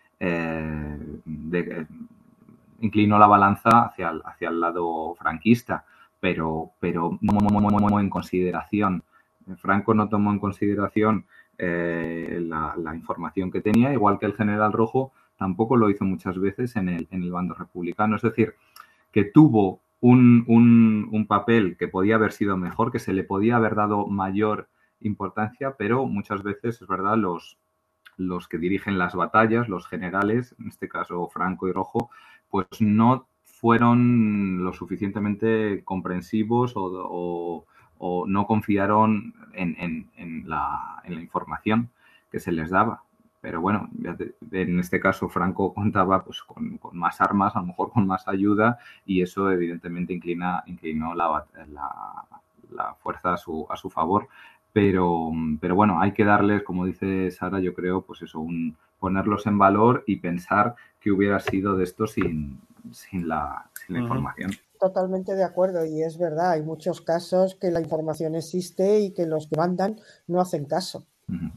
inclinó la balanza hacia el lado franquista, pero no en consideración. Franco no tomó en consideración la información que tenía, igual que el general Rojo tampoco lo hizo muchas veces en el bando republicano. Es decir, que tuvo un papel que podía haber sido mejor, que se le podía haber dado mayor importancia, pero muchas veces, es verdad, los que dirigen las batallas, los generales, en este caso Franco y Rojo, pues no fueron lo suficientemente comprensivos o no confiaron en la información que se les daba. Pero bueno, en este caso Franco contaba pues con más armas, a lo mejor con más ayuda, y eso evidentemente inclinó la fuerza a su favor. Pero bueno, hay que darles, como dice Sara, yo creo, pues eso, ponerlos en valor y pensar que hubiera sido de esto sin la información. Totalmente de acuerdo, y es verdad, hay muchos casos que la información existe y que los que mandan no hacen caso.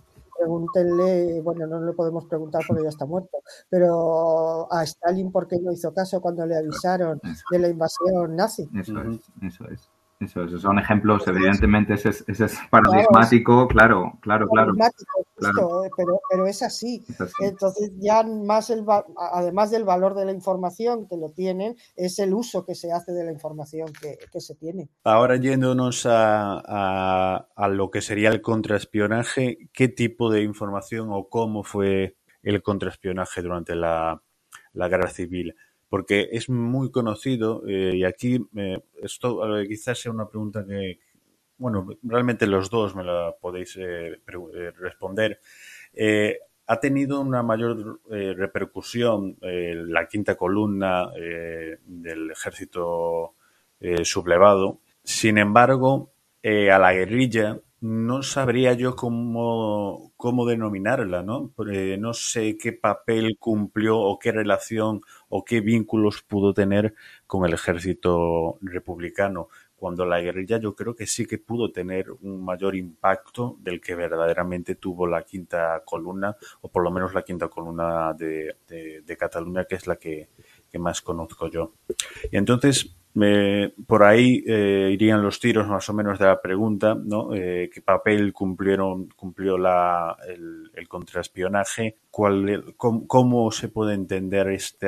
pregúntenle, bueno, no le podemos preguntar porque ya está muerto, pero a Stalin por qué no hizo caso cuando le avisaron Eso de la invasión nazi. Eso Ujú. es, eso es. Eso es. Son ejemplos, Entonces, evidentemente, ese es claro, es paradigmático, claro, claro, claro, paradigmático, claro, justo, pero es así. es así. Entonces, ya más además del valor de la información que lo tienen, es el uso que se hace de la información que se tiene. Ahora yéndonos a lo que sería el contraespionaje, ¿qué tipo de información o cómo fue el contraespionaje durante la guerra civil? Porque es muy conocido y aquí esto quizás sea una pregunta que, bueno, realmente los dos me la podéis responder. Ha tenido una mayor repercusión la quinta columna del ejército sublevado. Sin embargo, a la guerrilla no sabría yo cómo denominarla, ¿no? No sé qué papel cumplió o qué relación o qué vínculos pudo tener con el ejército republicano, cuando la guerrilla yo creo que sí que pudo tener un mayor impacto del que verdaderamente tuvo la quinta columna, o por lo menos la quinta columna de Cataluña, que es la que más conozco yo. Y entonces, por ahí irían los tiros más o menos de la pregunta, ¿no? ¿Qué papel cumplió el contraespionaje? ¿Cómo se puede entender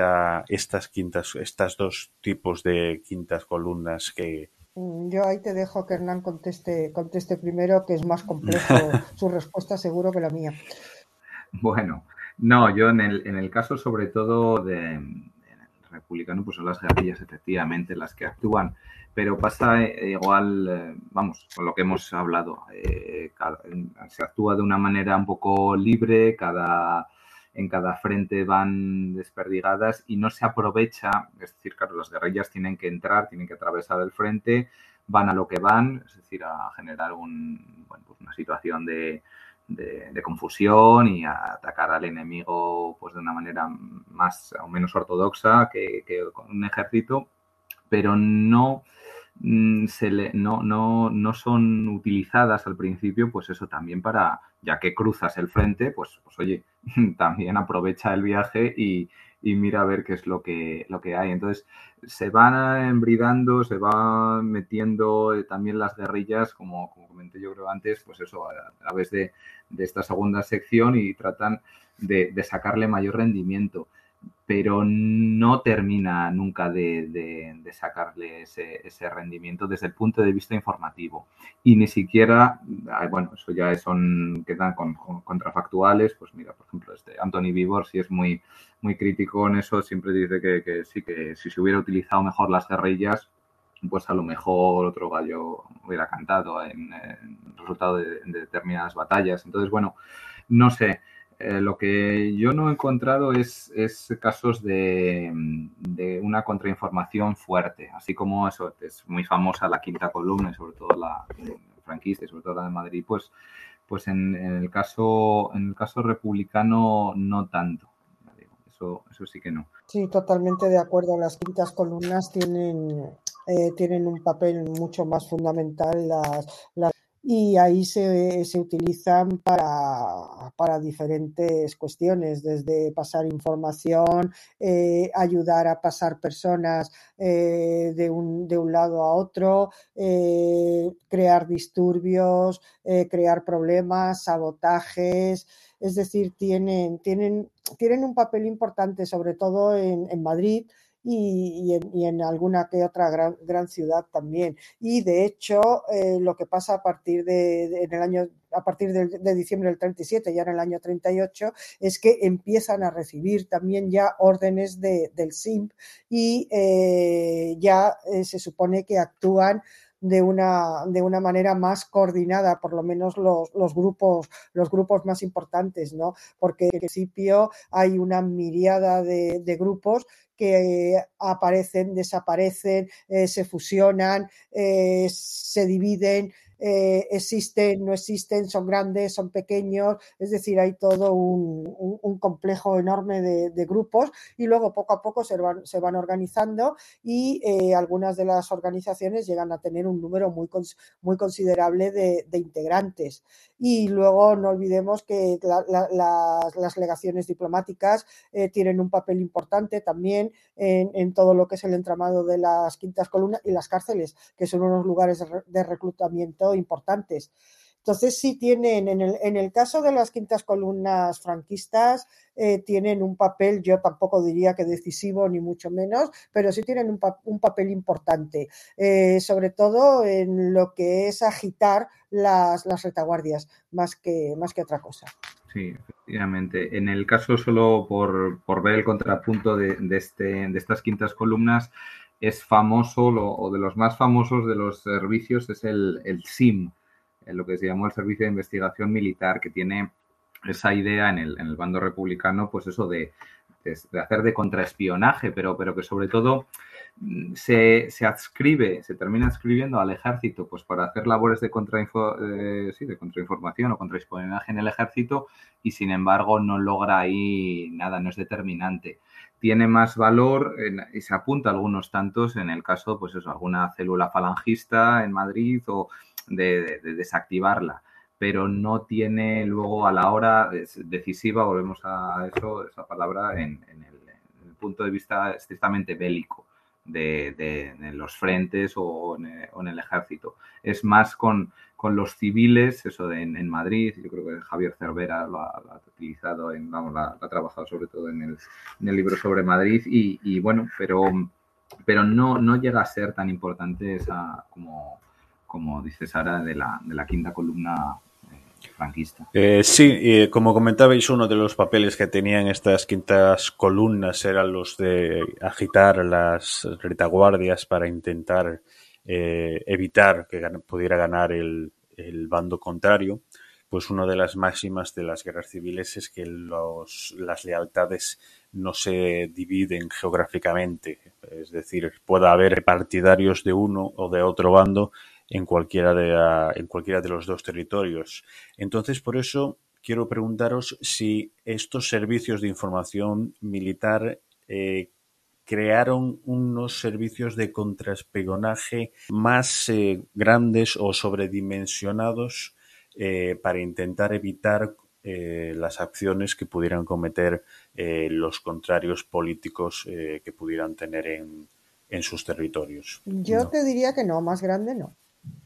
estas dos tipos de quintas columnas que... Yo ahí te dejo que Hernán conteste primero, que es más complejo su respuesta seguro que la mía. Bueno, no, yo en el caso sobre todo en el republicano, pues son las guerrillas efectivamente las que actúan, pero pasa igual, vamos, con lo que hemos hablado, se actúa de una manera un poco libre, en cada frente van desperdigadas y no se aprovecha, es decir, claro, las guerrillas tienen que entrar, tienen que atravesar el frente, van a lo que van, es decir, a generar bueno, pues una situación de confusión y a atacar al enemigo pues de una manera más o menos ortodoxa que con un ejército, pero no son utilizadas al principio, pues eso también para, ya que cruzas el frente, pues oye, también aprovecha el viaje y mira a ver qué es lo que hay. Entonces, se van embridando, se van metiendo también las guerrillas, como comenté yo creo antes, pues eso, a través de esta segunda sección y tratan de sacarle mayor rendimiento, pero no termina nunca de sacarle ese rendimiento desde el punto de vista informativo. Y ni siquiera, bueno, eso ya quedan contrafactuales, pues mira, por ejemplo, Anthony Vivor sí es muy, muy crítico en eso, siempre dice que sí, que si se hubiera utilizado mejor las guerrillas, pues a lo mejor otro gallo hubiera cantado en el resultado de determinadas batallas. Entonces, bueno, no sé. Lo que yo no he encontrado es casos de una contrainformación fuerte, así como eso es muy famosa la quinta columna y sobre todo la franquista y sobre todo la de Madrid, pues en el caso republicano no tanto. Eso sí que no. Sí, totalmente de acuerdo. Las quintas columnas tienen un papel mucho más fundamental y ahí se utilizan para diferentes cuestiones, desde pasar información, ayudar a pasar personas de un lado a otro, crear disturbios, crear problemas, sabotajes. Es decir, tienen un papel importante, sobre todo en Madrid y en alguna que otra gran ciudad también. Y de hecho, lo que pasa a partir de diciembre del 37, ya en el año 38, es que empiezan a recibir también ya órdenes del SIMP y ya se supone que actúan de una manera más coordinada, por lo menos los grupos más importantes, ¿no? Porque en principio hay una miríada de grupos que aparecen, desaparecen, se fusionan, se dividen, existen, no existen, son grandes, son pequeños, es decir, hay todo un complejo enorme de grupos y luego poco a poco se van organizando y algunas de las organizaciones llegan a tener un número muy considerable de integrantes. Y luego no olvidemos que las legaciones diplomáticas tienen un papel importante también en todo lo que es el entramado de las quintas columnas y las cárceles, que son unos lugares de reclutamiento importantes. Entonces sí tienen, en el caso de las quintas columnas franquistas, tienen un papel, yo tampoco diría que decisivo ni mucho menos, pero sí tienen un papel importante, sobre todo en lo que es agitar las retaguardias, más que otra cosa. Sí, efectivamente. En el caso, solo por ver el contrapunto de estas quintas columnas, es famoso, o de los más famosos de los servicios es el SIM, lo que se llamó el Servicio de Investigación Militar, que tiene esa idea en el bando republicano, pues eso de hacer de contraespionaje, pero que sobre todo se termina adscribiendo al ejército, pues para hacer labores de contrainformación o contraespionaje en el ejército, y sin embargo no logra ahí nada, no es determinante. Tiene más valor y se apunta a algunos tantos en el caso, pues eso, alguna célula falangista en Madrid o de desactivarla, pero no tiene luego a la hora decisiva, volvemos a eso, esa palabra, en el punto de vista estrictamente bélico de los frentes o en el ejército. Es más con los civiles, eso en Madrid, yo creo que Javier Cervera lo ha utilizado, lo ha trabajado sobre todo en el libro sobre Madrid, y bueno, pero no llega a ser tan importante esa, como dice Sara, de la quinta columna franquista. Sí, como comentabais, uno de los papeles que tenían estas quintas columnas eran los de agitar las retaguardias para intentar evitar que pudiera ganar el bando contrario. Pues una de las máximas de las guerras civiles es que las lealtades no se dividen geográficamente, es decir, pueda haber partidarios de uno o de otro bando en cualquiera de los dos territorios. Entonces, por eso quiero preguntaros si estos servicios de información militar crearon unos servicios de contraespionaje más grandes o sobredimensionados para intentar evitar las acciones que pudieran cometer los contrarios políticos que pudieran tener en sus territorios. Yo te diría que no, más grande no.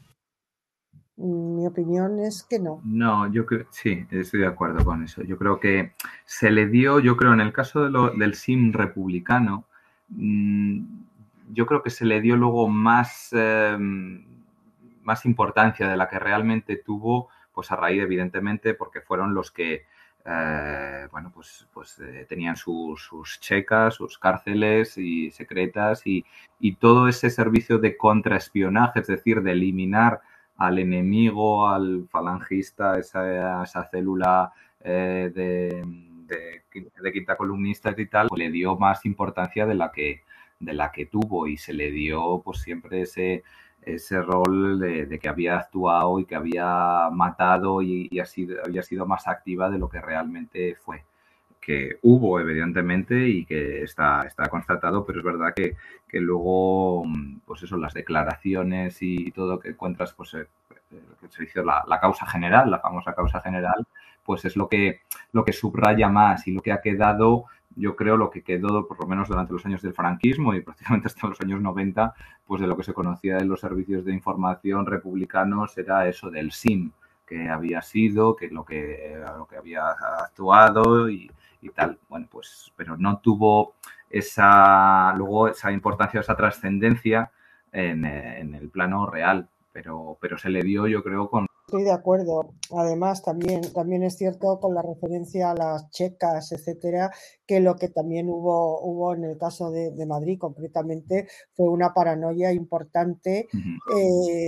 Mi opinión es que no. No, yo creo, sí, estoy de acuerdo con eso. Yo creo que se le dio, yo creo, en el caso del SIM republicano, yo creo que se le dio luego más importancia de la que realmente tuvo, pues a raíz, evidentemente, porque fueron los que tenían sus checas, sus cárceles y secretas y todo ese servicio de contraespionaje, es decir, de eliminar al enemigo, al falangista, esa célula de quinta columnistas y tal, pues le dio más importancia de la que tuvo, y se le dio pues siempre ese rol de que había actuado y que había matado y había sido más activa de lo que realmente fue. Que hubo, evidentemente, y que está constatado, pero es verdad que luego, pues eso, las declaraciones y todo que encuentras, pues que se hizo la causa general, la famosa causa general, pues es lo que subraya más, y lo que ha quedado, yo creo, lo que quedó, por lo menos durante los años del franquismo y prácticamente hasta los años 90, pues de lo que se conocía de los servicios de información republicanos era eso del SIM, que había sido, que lo que había actuado y tal. Bueno, pues, pero no tuvo esa importancia, esa trascendencia en el plano real, pero se le dio, yo creo, con... Estoy de acuerdo. Además, también es cierto con la referencia a las checas, etcétera, que lo que también hubo en el caso de Madrid concretamente fue una paranoia importante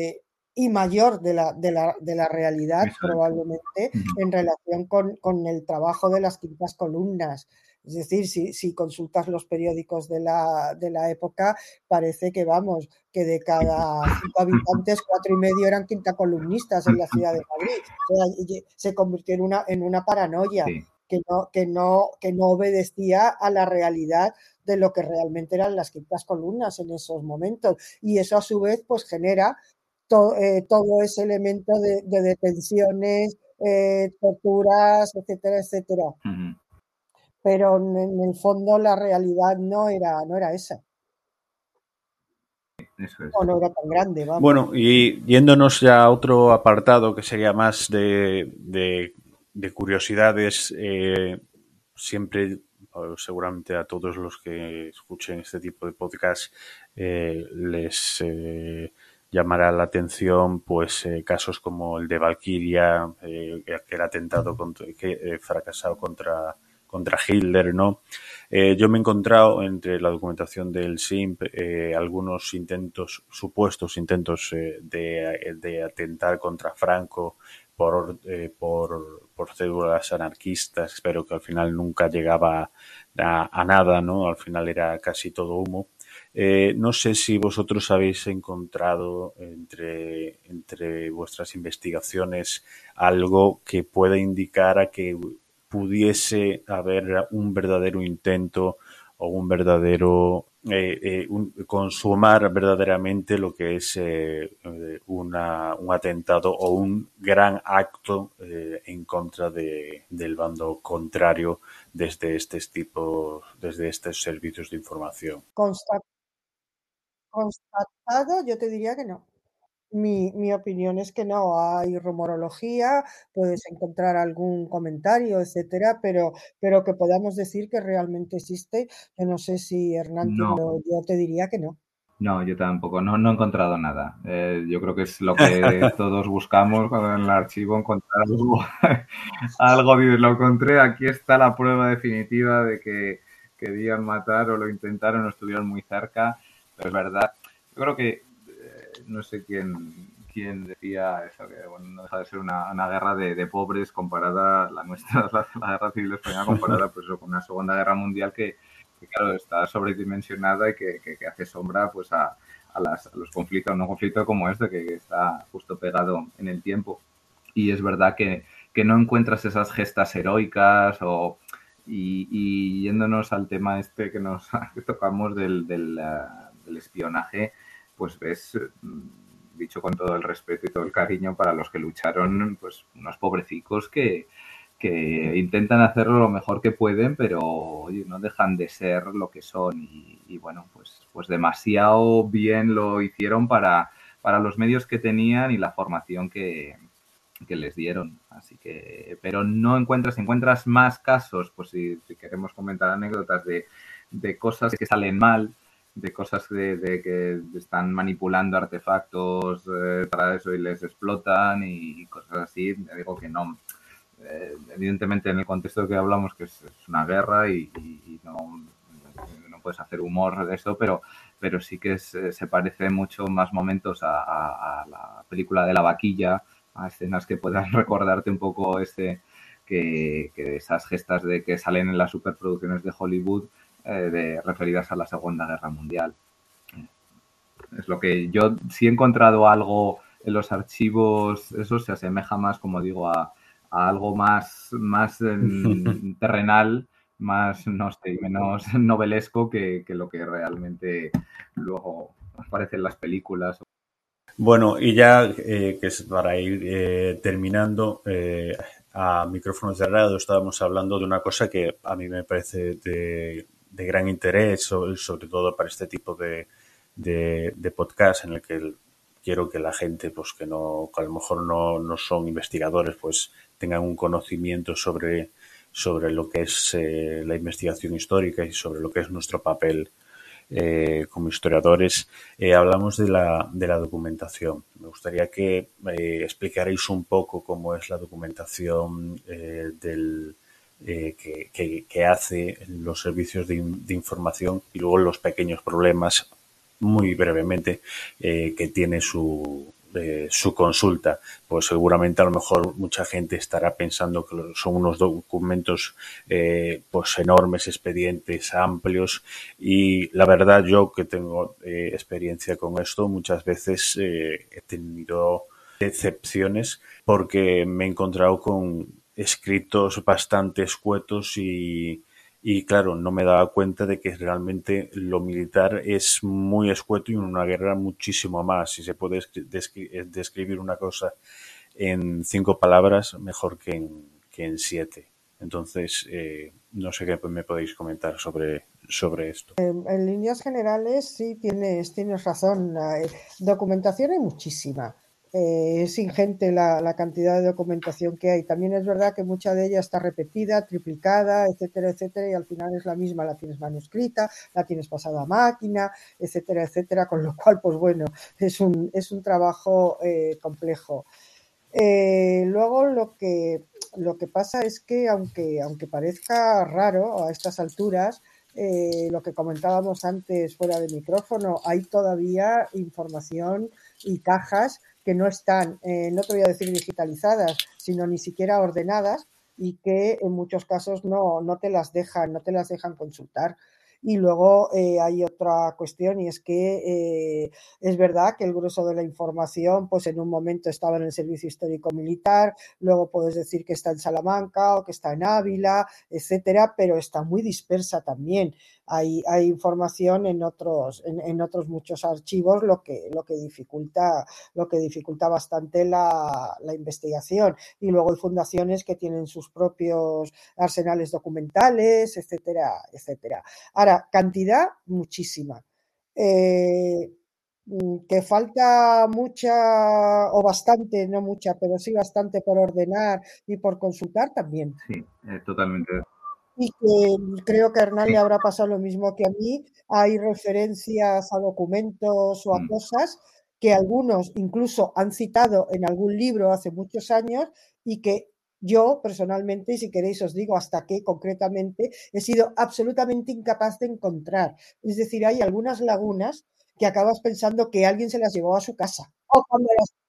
y mayor de la realidad, Eso es. probablemente, en relación con el trabajo de las quintas columnas. Es decir, si consultas los periódicos de la época, parece que, vamos, que de cada 5 habitantes, 4 y medio eran quintacolumnistas en la ciudad de Madrid. O sea, se convirtió en una paranoia Sí. que no obedecía a la realidad de lo que realmente eran las quintas columnas en esos momentos. Y eso, a su vez, pues genera todo ese elemento de detenciones, torturas, etcétera, etcétera. Ujú. Pero en el fondo la realidad no era esa, Eso es. o no era tan grande, vamos. Bueno, y yéndonos ya a otro apartado que sería más de curiosidades, siempre, seguramente a todos los que escuchen este tipo de podcast, les llamará la atención pues casos como el de Valkyria, aquel atentado fracasado contra Hitler, ¿no? Yo me he encontrado entre la documentación del SIMP algunos supuestos intentos de atentar contra Franco por células anarquistas, pero que al final nunca llegaba a nada, ¿no? Al final era casi todo humo. No sé si vosotros habéis encontrado entre vuestras investigaciones algo que pueda indicar a que pudiese haber un verdadero intento o un verdadero consumar verdaderamente lo que es un atentado o un gran acto en contra del bando contrario desde desde estos servicios de información. Constatado, yo te diría que no. Mi opinión es que no. Hay rumorología, puedes encontrar algún comentario, etcétera, pero que podamos decir que realmente existe, yo no sé si Hernán tiene, No, yo te diría que no. no, yo tampoco, no he encontrado nada. Yo creo que es lo que todos buscamos cuando en el archivo encontrar algo, algo lo encontré, aquí está la prueba definitiva de que querían matar o lo intentaron o estuvieron muy cerca, pero es verdad. Yo creo que, no sé quién decía eso, que bueno, no deja de ser una guerra de pobres comparada, la nuestra, la guerra civil española comparada pues, con una Segunda Guerra Mundial que claro, está sobredimensionada y que hace sombra pues a los conflictos, un conflicto como este que está justo pegado en el tiempo. Y es verdad que no encuentras esas gestas heroicas y yéndonos al tema este que tocamos del espionaje, pues ves, dicho con todo el respeto y todo el cariño para los que lucharon, pues unos pobrecicos que intentan hacerlo lo mejor que pueden, pero oye, no dejan de ser lo que son y bueno, pues demasiado bien lo hicieron para los medios que tenían y la formación que les dieron. Así que, pero no encuentras más casos, pues si queremos comentar anécdotas de cosas que salen mal, de cosas de que están manipulando artefactos para eso y les explotan y cosas así, digo que no. Evidentemente en el contexto que hablamos que es una guerra y no puedes hacer humor de eso, pero sí que se parece mucho más momentos a la película de la vaquilla, a escenas que puedan recordarte un poco que esas gestas de que salen en las superproducciones de Hollywood referidas a la Segunda Guerra Mundial. Es lo que yo sí he encontrado algo en los archivos, eso se asemeja más, como digo, a algo más terrenal, más, no sé, menos novelesco que lo que realmente luego aparece en las películas. Bueno, y ya que es para ir terminando, a micrófono cerrado estábamos hablando de una cosa que a mí me parece de gran interés, sobre todo para este tipo de podcast en el que quiero que la gente, pues que a lo mejor no son investigadores, pues tengan un conocimiento sobre lo que es la investigación histórica y sobre lo que es nuestro papel como historiadores. Hablamos de la documentación. Me gustaría que explicarais un poco cómo es la documentación que hace los servicios de información y luego los pequeños problemas, muy brevemente, que tiene su consulta. Pues seguramente a lo mejor mucha gente estará pensando que son unos documentos pues enormes, expedientes amplios, y la verdad, yo que tengo experiencia con esto, muchas veces he tenido decepciones porque me he encontrado con escritos bastante escuetos y claro, no me daba cuenta de que realmente lo militar es muy escueto y en una guerra muchísimo más. Si se puede describir una cosa en 5 palabras, mejor que en 7. Entonces, no sé qué me podéis comentar sobre esto. En líneas generales, sí, tienes razón. Documentación hay muchísima. Es ingente la cantidad de documentación que hay. También es verdad que mucha de ella está repetida, triplicada, etcétera, etcétera, y al final es la misma. La tienes manuscrita, la tienes pasada a máquina, etcétera, etcétera, con lo cual, pues bueno, es un trabajo complejo. Luego lo que pasa es que aunque parezca raro a estas alturas, lo que comentábamos antes fuera de micrófono, hay todavía información y cajas que no están, no te voy a decir digitalizadas, sino ni siquiera ordenadas, y que en muchos casos no te las dejan consultar. Y luego hay otra cuestión, y es que es verdad que el grueso de la información, pues en un momento estaba en el Servicio Histórico Militar, luego puedes decir que está en Salamanca o que está en Ávila, etcétera, pero está muy dispersa también. Hay información en otros muchos archivos, lo que dificulta bastante la investigación. Y luego hay fundaciones que tienen sus propios arsenales documentales, etcétera, etcétera. Ahora, cantidad, muchísima. Que falta mucha o bastante, no mucha, pero sí bastante por ordenar y por consultar también. Sí, totalmente. Y que creo que a Hernán Sí. le habrá pasado lo mismo que a mí. Hay referencias a documentos o a cosas que algunos incluso han citado en algún libro hace muchos años y que yo personalmente, y si queréis os digo hasta qué concretamente, he sido absolutamente incapaz de encontrar. Es decir, hay algunas lagunas que acabas pensando que alguien se las llevó a su casa. O cuando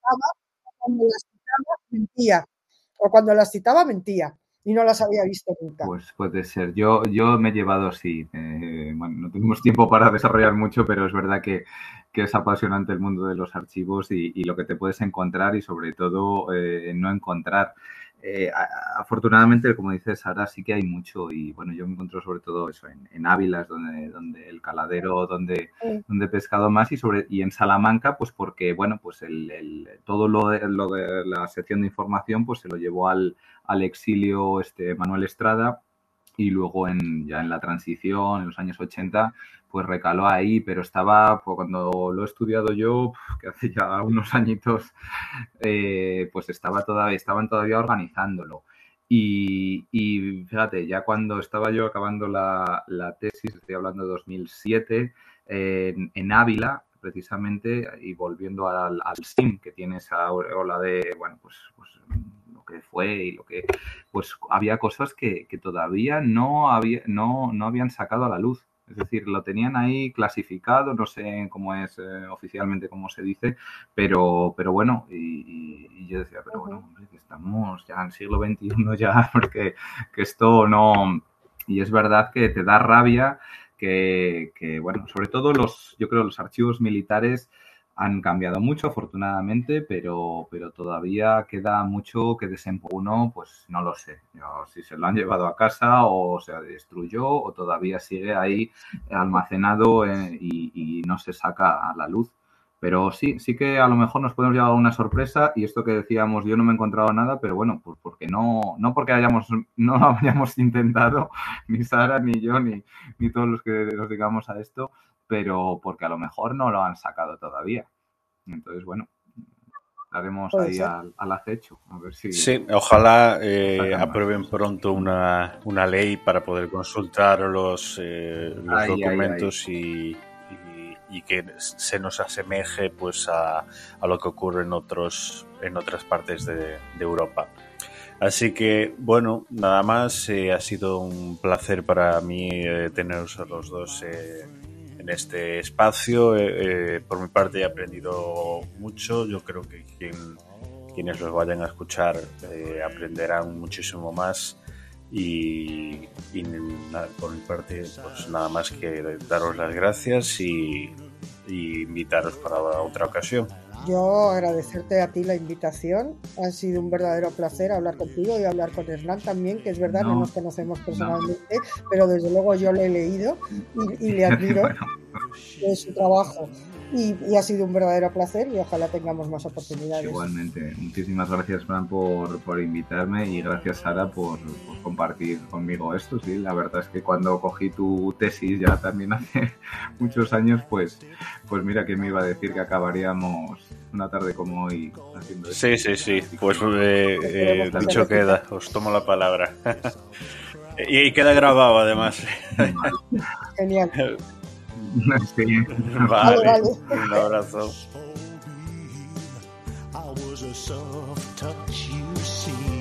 las citaba, mentía. O cuando las citaba, mentía. Y no las había visto nunca. Pues puede ser. Yo me he llevado, sí. Bueno, no tenemos tiempo para desarrollar mucho, pero es verdad que es apasionante el mundo de los archivos y lo que te puedes encontrar y sobre todo no encontrar. Afortunadamente, como dices, Sara, sí que hay mucho y bueno, yo me encuentro sobre todo eso en Ávila, donde el caladero, donde he pescado más y en Salamanca, pues porque, bueno, pues todo lo de la sección de información pues se lo llevó al exilio Manuel Estrada y luego ya en la transición, en los años 80, pues recaló ahí, pero estaba, pues cuando lo he estudiado yo, que hace ya unos añitos, pues estaban todavía organizándolo. Y fíjate, ya cuando estaba yo acabando la tesis, estoy hablando de 2007, en Ávila, precisamente, y volviendo al SIM, que tiene esa ola de, bueno, pues lo que fue y lo que, pues había cosas que todavía no habían sacado a la luz. Es decir, lo tenían ahí clasificado, no sé cómo es oficialmente cómo se dice, pero bueno, y yo decía, pero bueno, hombre, que estamos ya en el siglo XXI ya, porque que esto no... Y es verdad que te da rabia que bueno, sobre todo yo creo los archivos militares han cambiado mucho, afortunadamente, pero todavía queda mucho que desempolvar. Pues no lo sé. Si se lo han llevado a casa o se destruyó o todavía sigue ahí almacenado y no se saca a la luz. Pero sí que a lo mejor nos podemos llevar una sorpresa y esto que decíamos, yo no me he encontrado nada, pero bueno, pues porque no porque no lo hayamos intentado, ni Sara, ni yo, ni todos los que nos digamos a esto, pero porque a lo mejor no lo han sacado todavía. Entonces, bueno, estaremos ahí al acecho. A ver si... Sí, ojalá aprueben pronto una ley para poder consultar los documentos y que se nos asemeje pues a lo que ocurre en otras partes de Europa. Así que, bueno, nada más. Ha sido un placer para mí teneros a los dos en este espacio. Por mi parte he aprendido mucho. Yo creo que quienes los vayan a escuchar aprenderán muchísimo más. Y nada, por mi parte, pues nada más que daros las gracias y invitaros para otra ocasión. Yo agradecerte a ti la invitación. Ha sido un verdadero placer hablar contigo y hablar con Hernán también, que es verdad, no nos conocemos personalmente, pero desde luego yo le he leído y le admiro de su trabajo. Y ha sido un verdadero placer y ojalá tengamos más oportunidades. Igualmente. Muchísimas gracias, Fran, por invitarme, y gracias, Sara, por compartir conmigo esto. Sí, la verdad es que cuando cogí tu tesis ya también hace muchos años, pues mira, que me iba a decir que acabaríamos una tarde como hoy haciendo esto. Sí. Pues dicho queda, os tomo la palabra. Y queda grabado, además. Genial. Sí. Vale. Un abrazo. I was a soft touch, you see.